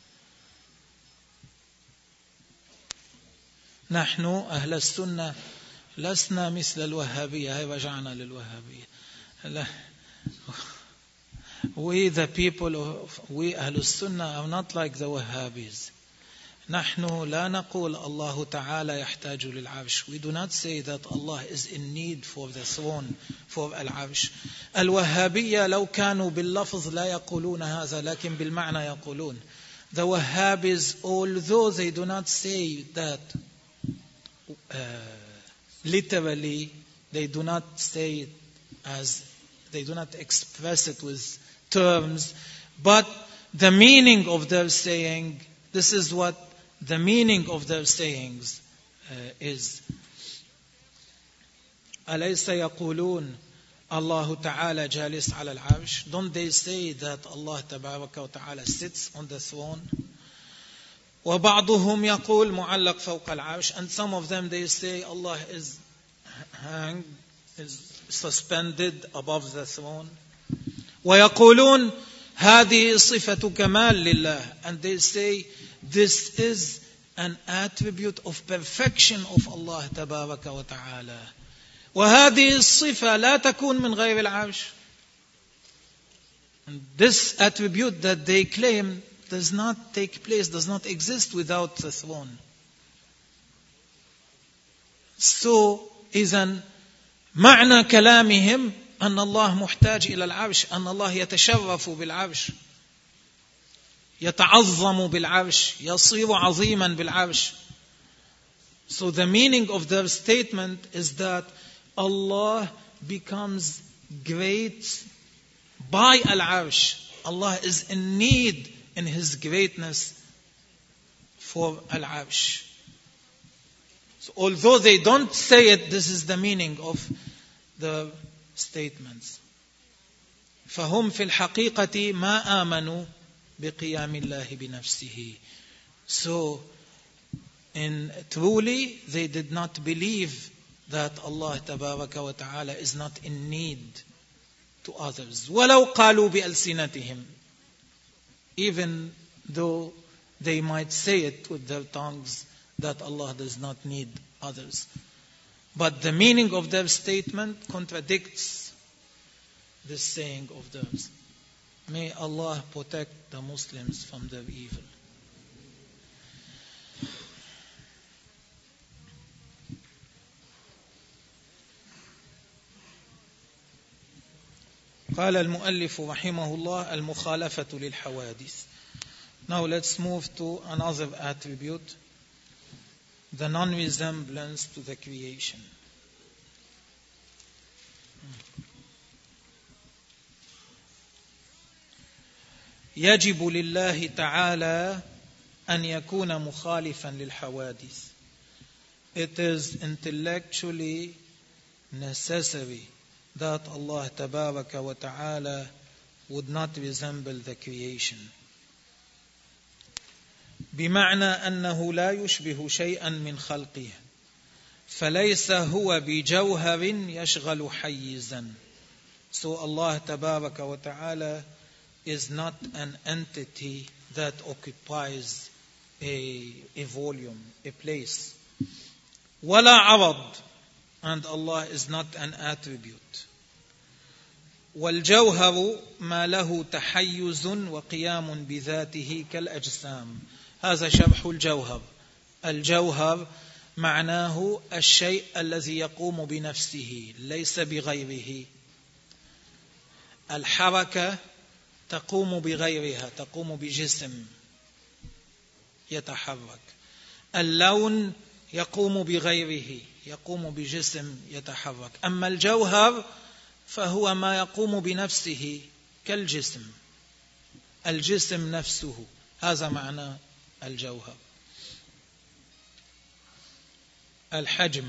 نحن أهل السنة لسنا مثل الوهابية. هاي رجعنا للوهابية. لا. We the people of, we أهل السنة are not like the Wahhabis. نحن لا نقول الله تعالى يحتاج للعرش. We do not say that Allah is in need for the throne, for العرش. الوهابية لو كانوا باللفظ لا يقولون هذا لكن بالمعنى يقولون. The Wahhabis, although they do not say that uh, literally, they do not say it as, they do not express it with terms, but the meaning of their saying, this is what the meaning of their sayings uh, is. أليس يقولون الله تعالى جالس على العرش? Don't they say that Allah تبارك وتعالى sits on the throne? وبعضهم يقول معلق فوق العرش, and some of them they say Allah is hang, is suspended above the throne. ويقولون هذه صفة كمال لله, and they say this is an attribute of perfection of Allah تبارك وتعالى. وهذه الصفة لا تكون من غير العرش. And this attribute that they claim does not take place, does not exist without the throne. So, إذن معنى كلامهم أن الله محتاج إلى العرش, أن الله يتشرف بالعرش, يتعظم بالعرش, يصير عظيما بالعرش. So the meaning of their statement is that Allah becomes great by al-arsh. Allah is in need in His greatness for al-arsh. So although they don't say it, this is the meaning of the statements. فهم في الحقيقة ما آمنوا بقيام الله بنفسه. So, in truly, they did not believe that Allah Tabaraka wa Ta'ala is not in need to others. وَلَوْ قَالُوا بِأَلْسِنَتِهِمْ, even though they might say it with their tongues that Allah does not need others. But the meaning of their statement contradicts this saying of theirs. May Allah protect the Muslims from their evil. قال المؤلف رحمه الله المخالفة للحوادث. Now let's move to another attribute, the non-resemblance to the creation. يجب لله تعالى أن يكون مخالفا للحوادث. It is intellectually necessary that Allah Tabaraka wa Ta'ala would not resemble the creation. بمعنى أنه لا يشبه شيئا من خلقه فليس هو بجوهر يشغل حيزا. So Allah Tabaraka wa Ta'ala is not an entity that occupies a, a volume, a place. ولا عرض, and Allah is not an attribute. والجوهر ما له تحيز وقيام بذاته كالأجسام. هذا شرح الجوهر. الجوهر معناه الشيء الذي يقوم بنفسه ليس بغيره. الحركة تقوم بغيرها، تقوم بجسم يتحرك. اللون يقوم بغيره، يقوم بجسم يتحرك. أما الجوهر فهو ما يقوم بنفسه كالجسم، الجسم نفسه، هذا معنى الجوهر. الحجم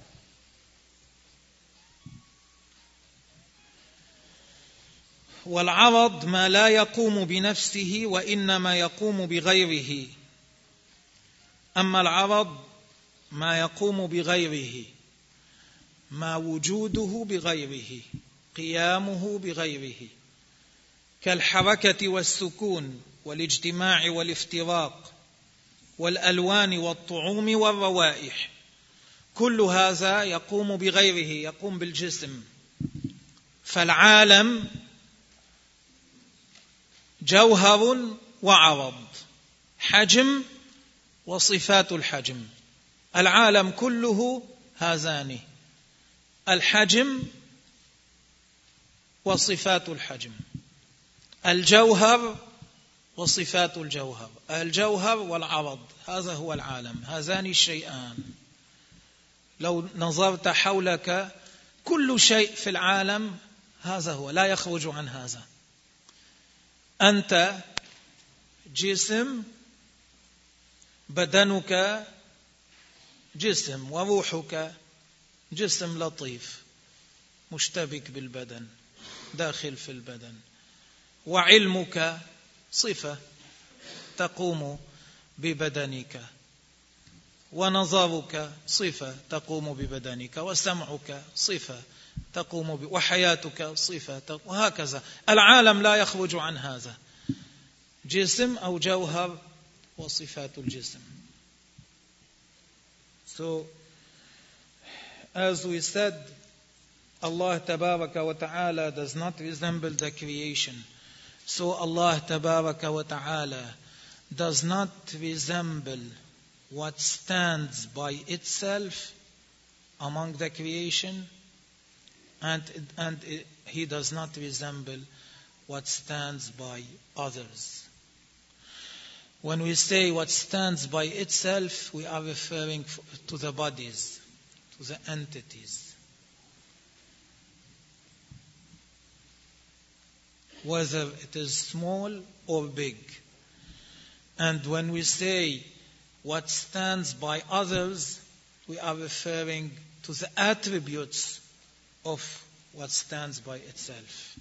والعرض ما لا يقوم بنفسه وإنما يقوم بغيره. أما العرض ما يقوم بغيره، ما وجوده بغيره، قيامه بغيره، كالحركة والسكون والاجتماع والافتراق والألوان والطعوم والروائح. كل هذا يقوم بغيره، يقوم بالجسم. فالعالم جوهر وعرض، حجم وصفات الحجم. العالم كله هذان، الحجم وصفات الحجم، الجوهر وصفات الجوهر، الجوهر والعرض، هذا هو العالم، هذان الشيئان. لو نظرت حولك كل شيء في العالم هذا هو، لا يخرج عن هذا. أنت جسم، بدنك جسم، وروحك جسم لطيف مشتبك بالبدن، داخل في البدن. وعلمك صفة تقوم ببدنك، ونظرك صفة تقوم ببدنك، وسمعك صفة تقوم ب... وحياتك صفة تقوم... وهكذا. العالم لا يخرج عن هذا، جسم أو جوهر وصفات الجسم. So, as we said, Allah Tabaraka wa Ta'ala does not resemble the creation. So Allah Tabaraka wa Ta'ala does not resemble what stands by itself among the creation, and, and He does not resemble what stands by others. When we say what stands by itself, we are referring to the bodies, to the entities. Whether it is small or big. And when we say what stands by others, we are referring to the attributes of what stands by itself.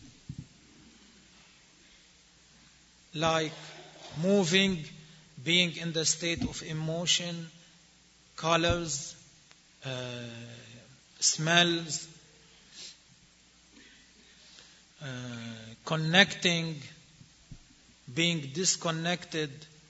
Like moving, being in the state of emotion, colors, uh, smells, uh, connecting, being disconnected.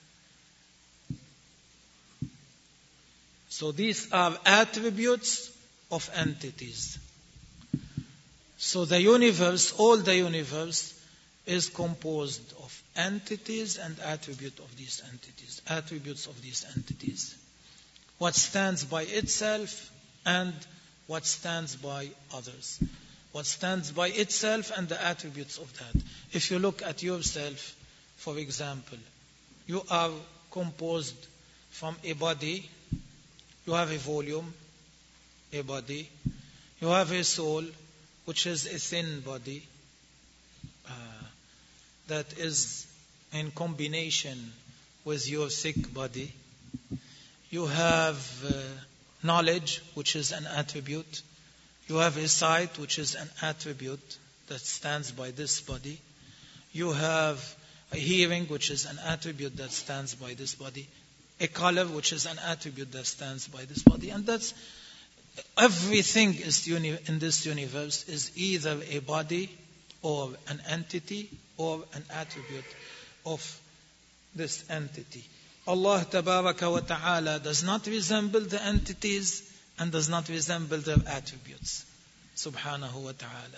So these are attributes of entities. So the universe, all the universe, is composed of entities and attributes of these entities, attributes of these entities. What stands by itself and what stands by others. What stands by itself and the attributes of that. If you look at yourself, for example, you are composed from a body, you have a volume, a body, you have a soul, which is a thin body, uh, that is in combination with your thick body. You have uh, knowledge, which is an attribute. You have a sight, which is an attribute that stands by this body. You have a hearing, which is an attribute that stands by this body. A color, which is an attribute that stands by this body. And that's everything is uni- in this universe is either a body or an entity or an attribute of this entity. Allah Tabaraka wa Ta'ala does not resemble the entities and does not resemble their attributes. Subhanahu wa Ta'ala.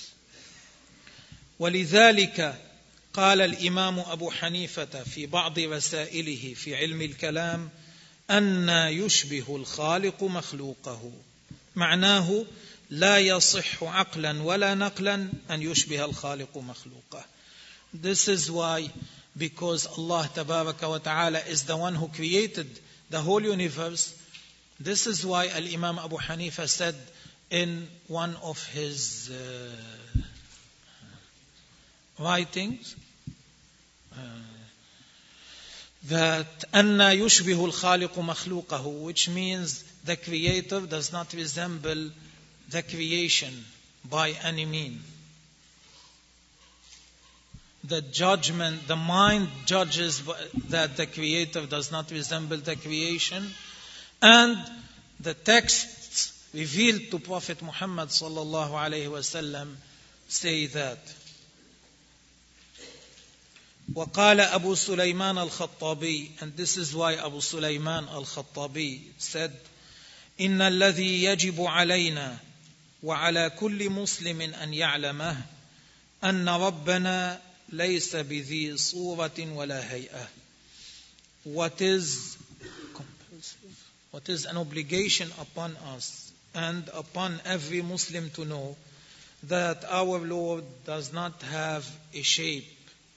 ولذلك قال الإمام أبو حنيفة في بعض رسائله في علم الكلام: أن يشبه الخالق مخلوقه. معناه لا يصح عقلا ولا نقلا أن يشبه الخالق مخلوقه. This is why, because Allah Tabaraka wa Ta'ala is the one who created the whole universe, this is why Al-Imam Abu Hanifa said in one of his uh, writings uh, that أن يشبه الخالق مخلوقه, which means the creator does not resemble the creation by any mean. The judgment, the mind judges that the creator does not resemble the creation, and the texts revealed to Prophet Muhammad sallallahu alaihi wasallam say that. وقال أبو سليمان الخطابي, and this is why Abu Sulaiman al-Khattabi said, إن الذي يجب علينا وعلى كل مسلم أن يعلمه أن ربنا ليس بذي صورة ولا هيئة. What is what is an obligation upon us and upon every Muslim to know that our Lord does not have a shape,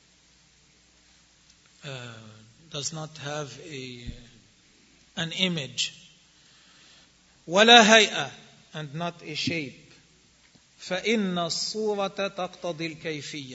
Uh, does not have a, an image, ولا هيئة, and not a shape. فإن الصورة تقتضي الكيفية.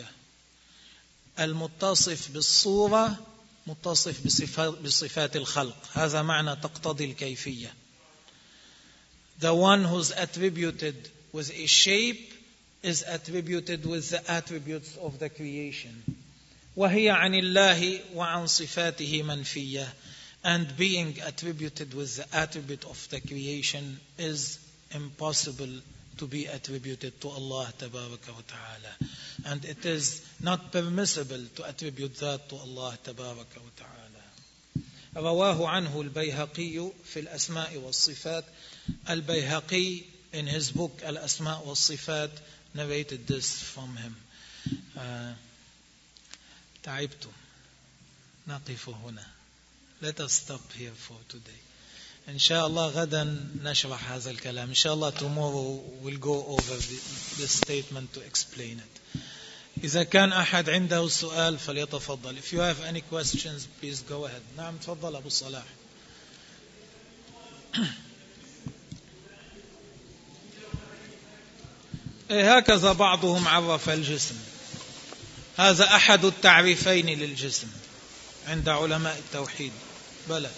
المتصف بالصورة متصف بصفات الخلق. هذا معنى تقتضي الكيفية. The one who's attributed with a shape is attributed with the attributes of the creation. وهي عن الله وعن صفاته منفية, and being attributed with the attribute of the creation is impossible to be attributed to Allah Tabaraka wa Ta'ala, and it is not permissible to attribute that to Allah Tabaraka wa Ta'ala. رواه عنه البيهقي في الأسماء والصفات. Al-Bayhaqi in his book Al-Asma' wal-Sifat narrated this from him. Uh, تعبت. نقف هنا. Let us stop here for today. إن شاء الله غدا نشرح هذا الكلام. إن شاء الله tomorrow we'll go over the, this statement to explain it. إذا كان أحد عنده سؤال فليتفضل. If you have any questions, please go ahead. نعم تفضل أبو صلاح. هكذا بعضهم عرف الجسم. هذا أحد التعريفين للجسم عند علماء التوحيد. بلى.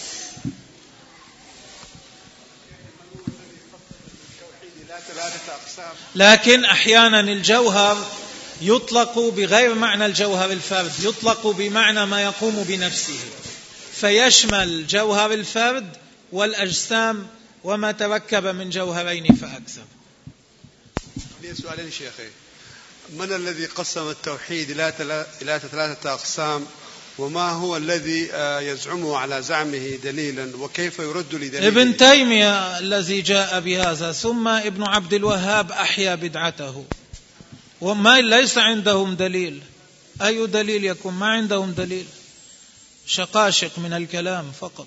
لكن أحيانا الجوهر يطلق بغير معنى الجوهر الفرد، يطلق بمعنى ما يقوم بنفسه، فيشمل جوهر الفرد والأجسام وما تركب من جوهرين فأكثر. لي سؤالين شيخي. من الذي قسم التوحيد إلى ثلاثة أقسام، وما هو الذي يزعمه على زعمه دليلا، وكيف يرد لدليله؟ ابن تيمية الذي جاء بهذا، ثم ابن عبد الوهاب أحيا بدعته، وما ليس عندهم دليل. أي دليل يكون؟ ما عندهم دليل، شقاشق من الكلام فقط.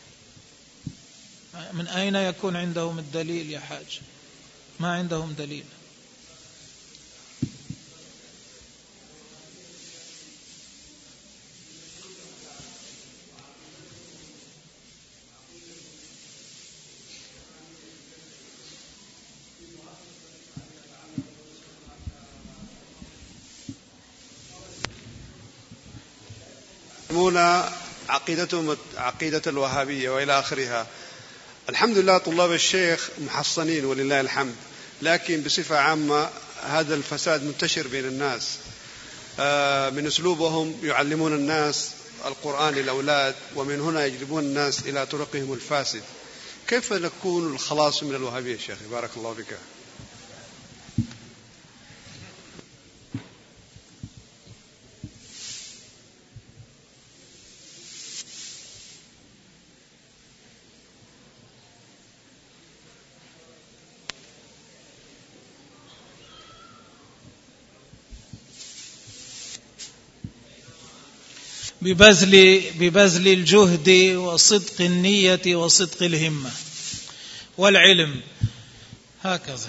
من أين يكون عندهم الدليل يا حاج؟ ما عندهم دليل. عقيدتهم عقيدة الوهابية وإلى آخرها. الحمد لله طلاب الشيخ محصنين ولله الحمد، لكن بصفة عامة هذا الفساد منتشر بين الناس. من أسلوبهم يعلمون الناس القرآن للأولاد، ومن هنا يجلبون الناس إلى طرقهم الفاسد. كيف نكون الخلاص من الوهابية شيخ؟ بارك الله فيك. ببذل ببذل الجهد وصدق النية وصدق الهمة والعلم هكذا.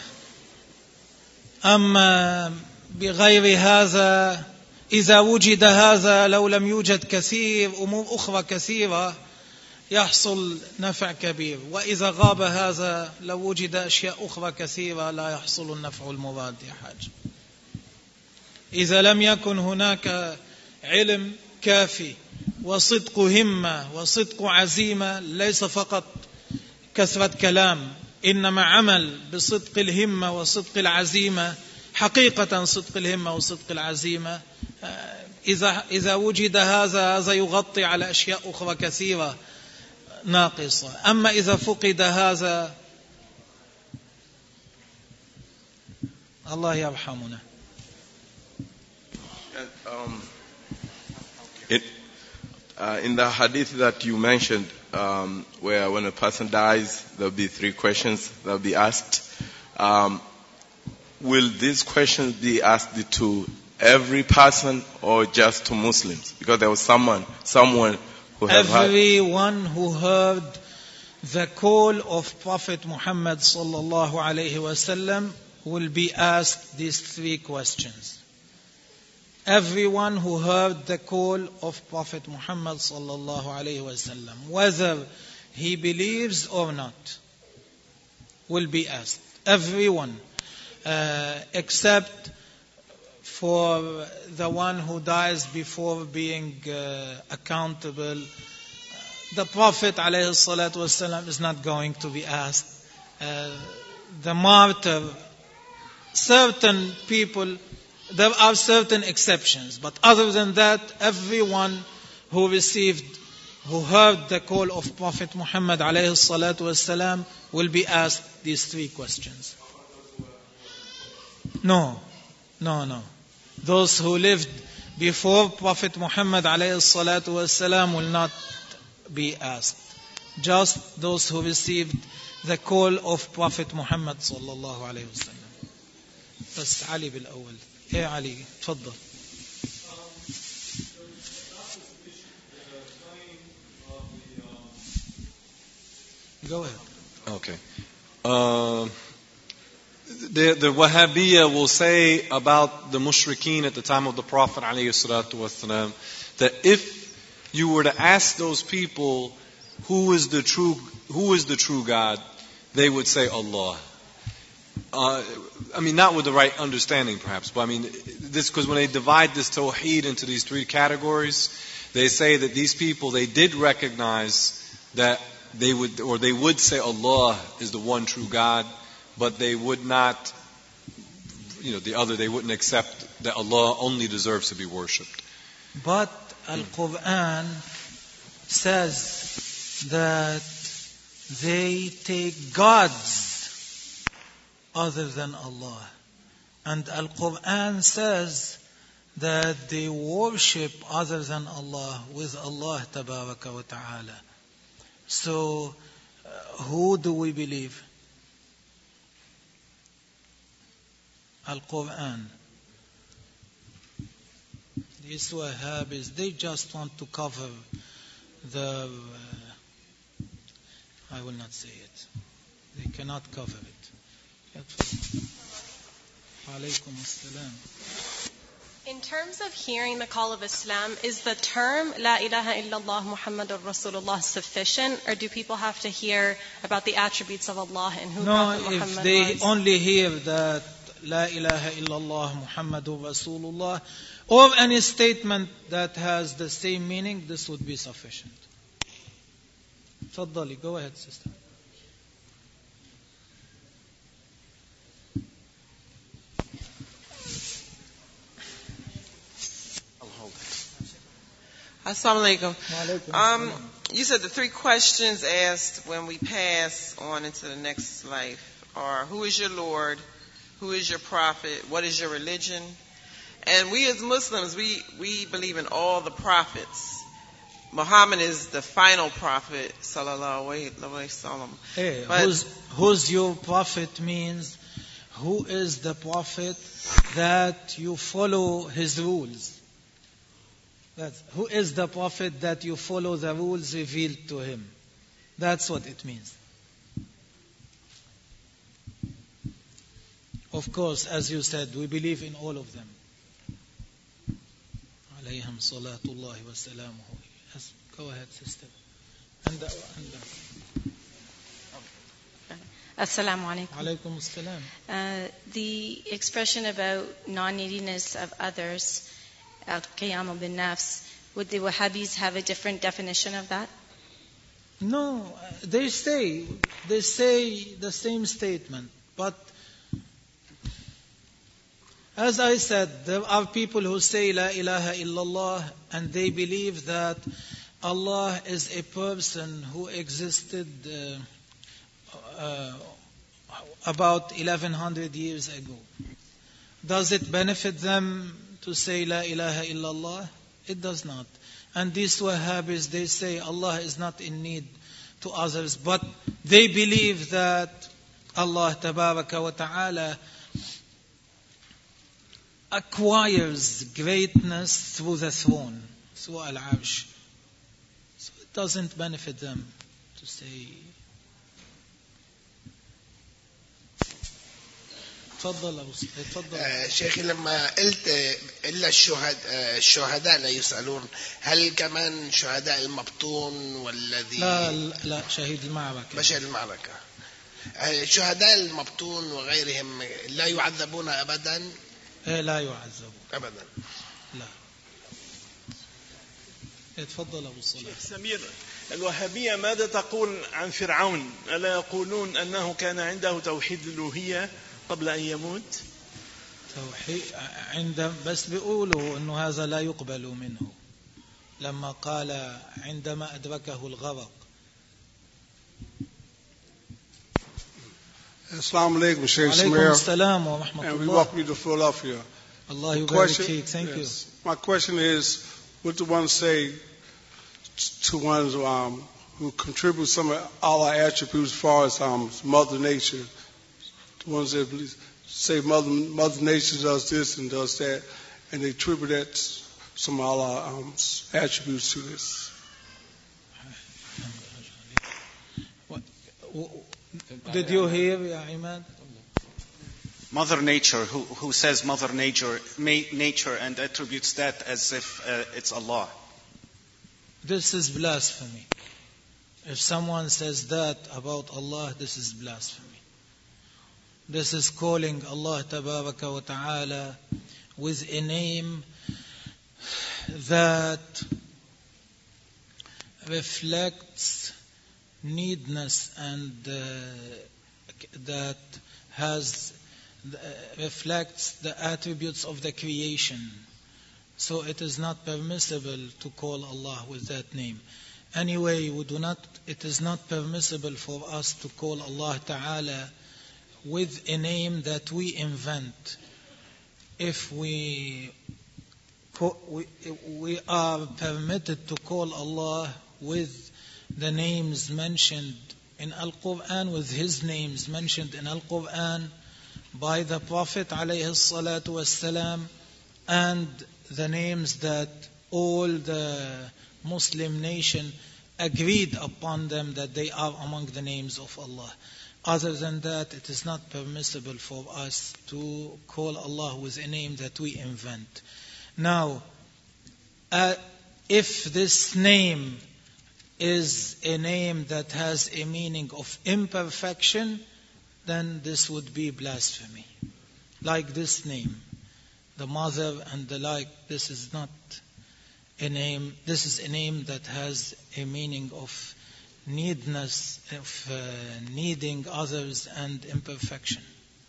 أما بغير هذا إذا وجد هذا لو لم يوجد كثير أمور أخرى كثيرة يحصل نفع كبير، وإذا غاب هذا لو وجد أشياء أخرى كثيرة لا يحصل النفع المراد يا حاج. إذا لم يكن هناك علم كافي وصدق همة وصدق عزيمة، ليس فقط كثرة كلام إنما عمل بصدق الهمة وصدق العزيمة، حقيقة صدق الهمة وصدق العزيمة، إذا إذا وجد هذا هذا يغطي على أشياء أخرى كثيرة ناقصة. أما إذا فقد هذا الله يرحمنا. Um, it, uh, in the hadith that you mentioned, um, where when a person dies, there'll be three questions that'll be asked. Um, will these questions be asked to every person or just to Muslims? Because there was someone, someone who have everyone had... who heard the call of Prophet Muhammad sallallahu alaihi wasallam will be asked these three questions. Everyone who heard the call of Prophet Muhammad sallallahu alaihi wasallam, whether he believes or not, will be asked. Everyone, uh, except for the one who dies before being uh, accountable. The Prophet alayhi salatu wasallam is not going to be asked. Uh, the martyr, certain people, there are certain exceptions, but other than that, everyone who received, who heard the call of Prophet Muhammad alayhi salatu wasallam will be asked these three questions. No, no, no. Those who lived before Prophet Muhammad alayhi salatu wasallam will not be asked. Just those who received the call of Prophet Muhammad sallallahu alayhi wasallam. بس علي بالأول. إيه علي تفضل. Go ahead. Okay. Uh, the, the Wahhabiyya will say about the mushrikeen at the time of the Prophet ﷺ, that if you were to ask those people who is the true who is the true God, they would say Allah. Uh, I mean, not with the right understanding, perhaps, but I mean, this because when they divide this tawheed into these three categories, they say that these people, they did recognize that they would, or they would say Allah is the one true God, but they would not, you know, the other, they wouldn't accept that Allah only deserves to be worshipped. But Al-Quran says that they take gods other than Allah. And Al-Quran says that they worship other than Allah with Allah tabaraka wa ta'ala. So, uh, who do we believe? Al-Quran. These Wahhabis, they just want to cover the... Uh, I will not say it. They cannot cover it. In terms of hearing the call of Islam, is the term La ilaha illallah Muhammadur Rasulullah sufficient, or do people have to hear about the attributes of Allah and who no, Prophet Muhammad was? No, if they only hear that La ilaha illallah Muhammadur Rasulullah, or any statement that has the same meaning, this would be sufficient. Faddali, go ahead, sister. Assalamu alaikum. Um, you said the three questions asked when we pass on into the next life are: who is your Lord? Who is your prophet? What is your religion? And we as Muslims, we, we believe in all the prophets. Muhammad is the final prophet, sallallahu alaihi wasallam. Hey, who's, who's your prophet means who is the prophet that you follow his rules. That's, who is the Prophet that you follow the rules revealed to him? That's what it means. Of course, as you said, we believe in all of them. Alayhim salatullahi wa salamuhu. Yes, go ahead, sister. And, uh, and, uh. Assalamu alaikum. Alaykum assalam. Uh, the expression about non-neediness of others, al-qiyam bin nafs, would the Wahhabis have a different definition of that? No, uh, they say they say the same statement, but as I said, there are people who say La ilaha illallah and they believe that Allah is a person who existed uh, uh, about eleven hundred years ago. Does it benefit them to say La ilaha illallah? It does not. And these Wahhabis, they say Allah is not in need to others, but they believe that Allah tabaraka wa ta'ala acquires greatness through the throne, through Al-Arsh. So it doesn't benefit them to say. تفضل أبو تفضل. آه شيخي لما قلت إلا الشهداء الشهداء لا يسألون، هل كمان شهداء المبطون والذي لا لا شهيد المعركة شهيد المعركة آه شهداء المبطون وغيرهم لا يعذبون أبدا؟ لا يعذبون أبدا. لا. تفضل أبو صلاح. شيخ سمير، الوهابية ماذا تقول عن فرعون؟ ألا يقولون أنه كان عنده توحيد الألوهية قبل أن يموت؟ توحيد عند بس بيقولوا إنه هذا لا يقبل منه، لما قال عندما أدركه الغرق. Assalamu alaikum, Sheikh Samir. Samir. And we welcome you to Philadelphia. Allah yubarik. Thank you. My question is, what do one say to ones um, who contribute some of our attributes as far as um, Mother Nature? The ones that say Mother, Mother Nature does this and does that, and they attribute that some of our um, attributes to this. What, did you hear, Ya Imad? Mother Nature, who, who says Mother Nature, nature and attributes that as if uh, it's Allah. This is blasphemy. If someone says that about Allah, this is blasphemy. This is calling Allah Tabaraka wa Ta'ala with a name that reflects needness and uh, that has uh, reflects the attributes of the creation. So it is not permissible to call Allah with that name. Anyway, we do not. It is not permissible for us to call Allah Ta'ala with a name that we invent. If we we, we are permitted to call Allah with the names mentioned in Al-Quran, with His names mentioned in Al-Quran by the Prophet alayhi salatu wassalam, and the names that all the Muslim nation agreed upon them that they are among the names of Allah. Other than that, it is not permissible for us to call Allah with a name that we invent. Now, uh, if this name is a name that has a meaning of imperfection, then this would be blasphemy. Like this name, the mother and the like, this is not a name, this is a name that has a meaning of needness, of uh, needing others and imperfection.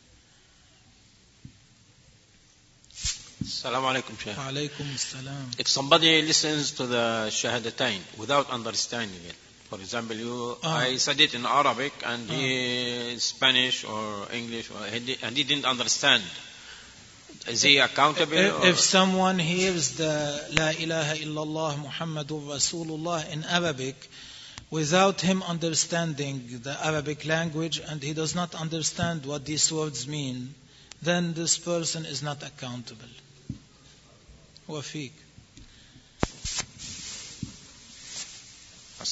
Assalamu alaikum, Shaykh. Wa alaikum assalam. If somebody listens to the Shahadatain without understanding it, for example, you, uh, I said it in Arabic and uh, he Spanish or English, or he did, and he didn't understand. Is he accountable? If, if someone hears the La ilaha illallah Muhammadur Rasulullah in Arabic without him understanding the Arabic language and he does not understand what these words mean, then this person is not accountable. Wafiq.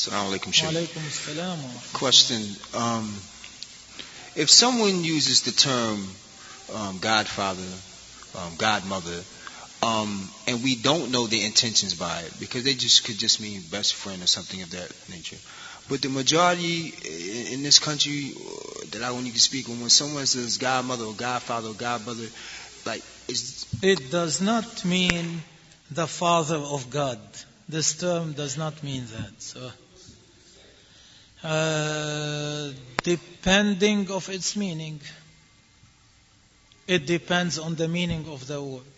Assalamu alaikum, Shaykh. Wa alaikum assalam. Question. Um, if someone uses the term um, godfather, um, godmother, um, and we don't know their intentions by it, because they just could just mean best friend or something of that nature. But the majority in this country that I want you to speak on, when someone says godmother or godfather or godmother, like, is it does not mean the father of God. This term does not mean that. So, uh, depending of its meaning, it depends on the meaning of the word.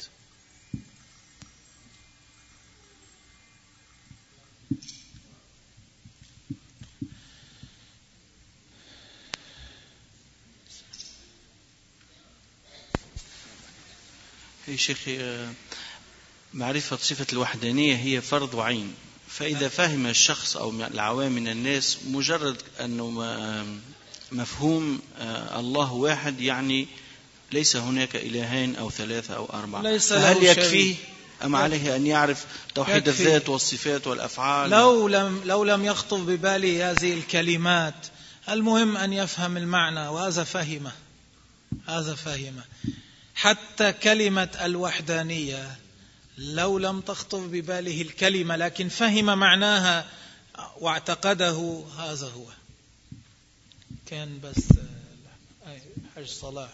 يا شيخي معرفة صفة الوحدانية هي فرض وعين، فإذا فهم الشخص أو العوام من الناس مجرد أنه مفهوم الله واحد، يعني ليس هناك إلهين أو ثلاثة أو أربعة، فهل يكفيه أم عليه أن يعرف توحيد الذات والصفات والأفعال؟ لو لم لو لم يخطر بباله هذه الكلمات، المهم أن يفهم المعنى، وهذا فهمه هذا فهمه حتى كلمة الوحدانية لو لم تخطر بباله الكلمة لكن فهم معناها واعتقده، هذا هو. كان بس حج صلاح.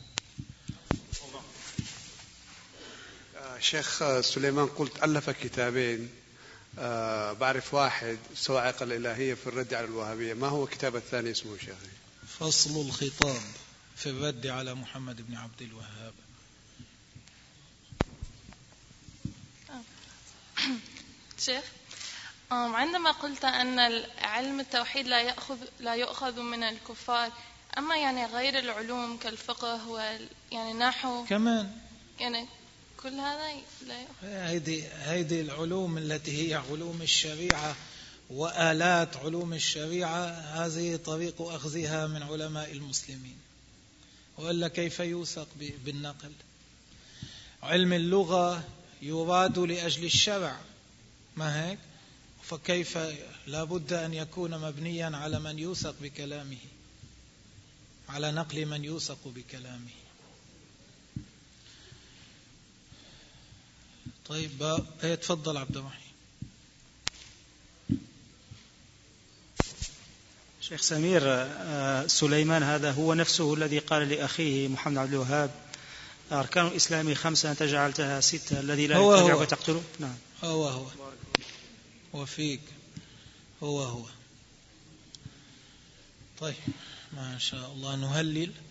شيخ سليمان، قلت ألف كتابين، أه بعرف واحد صواعق الإلهية في الرد على الوهابية، ما هو الكتاب الثاني اسمه شيخ؟ فصل الخطاب في الرد على محمد بن عبد الوهاب. شيخ، عندما قلت أن علم التوحيد لا يأخذ لا يؤخذ من الكفار، أما يعني غير العلوم كالفقه وال يعني نحو كمان، يعني كل هذا لا يأخذ. هذه هذه العلوم التي هي علوم الشريعة وآلات علوم الشريعة، هذه طريق أخذها من علماء المسلمين، وإلا كيف يوثق بالنقل؟ علم اللغة يراد لأجل الشرع، ما هيك؟ فكيف لا بد أن يكون مبنيا على من يوثق بكلامه، على نقل من يوثق بكلامه. طيب تفضل عبد الرحيم. شيخ سمير، سليمان هذا هو نفسه الذي قال لأخيه محمد عبد الوهاب أركان الإسلام خمسة أنت جعلتها ستة، الذي لا يتبعك تقتله. نعم، هو هو وفيك هو هو. طيب ما شاء الله، نهلل.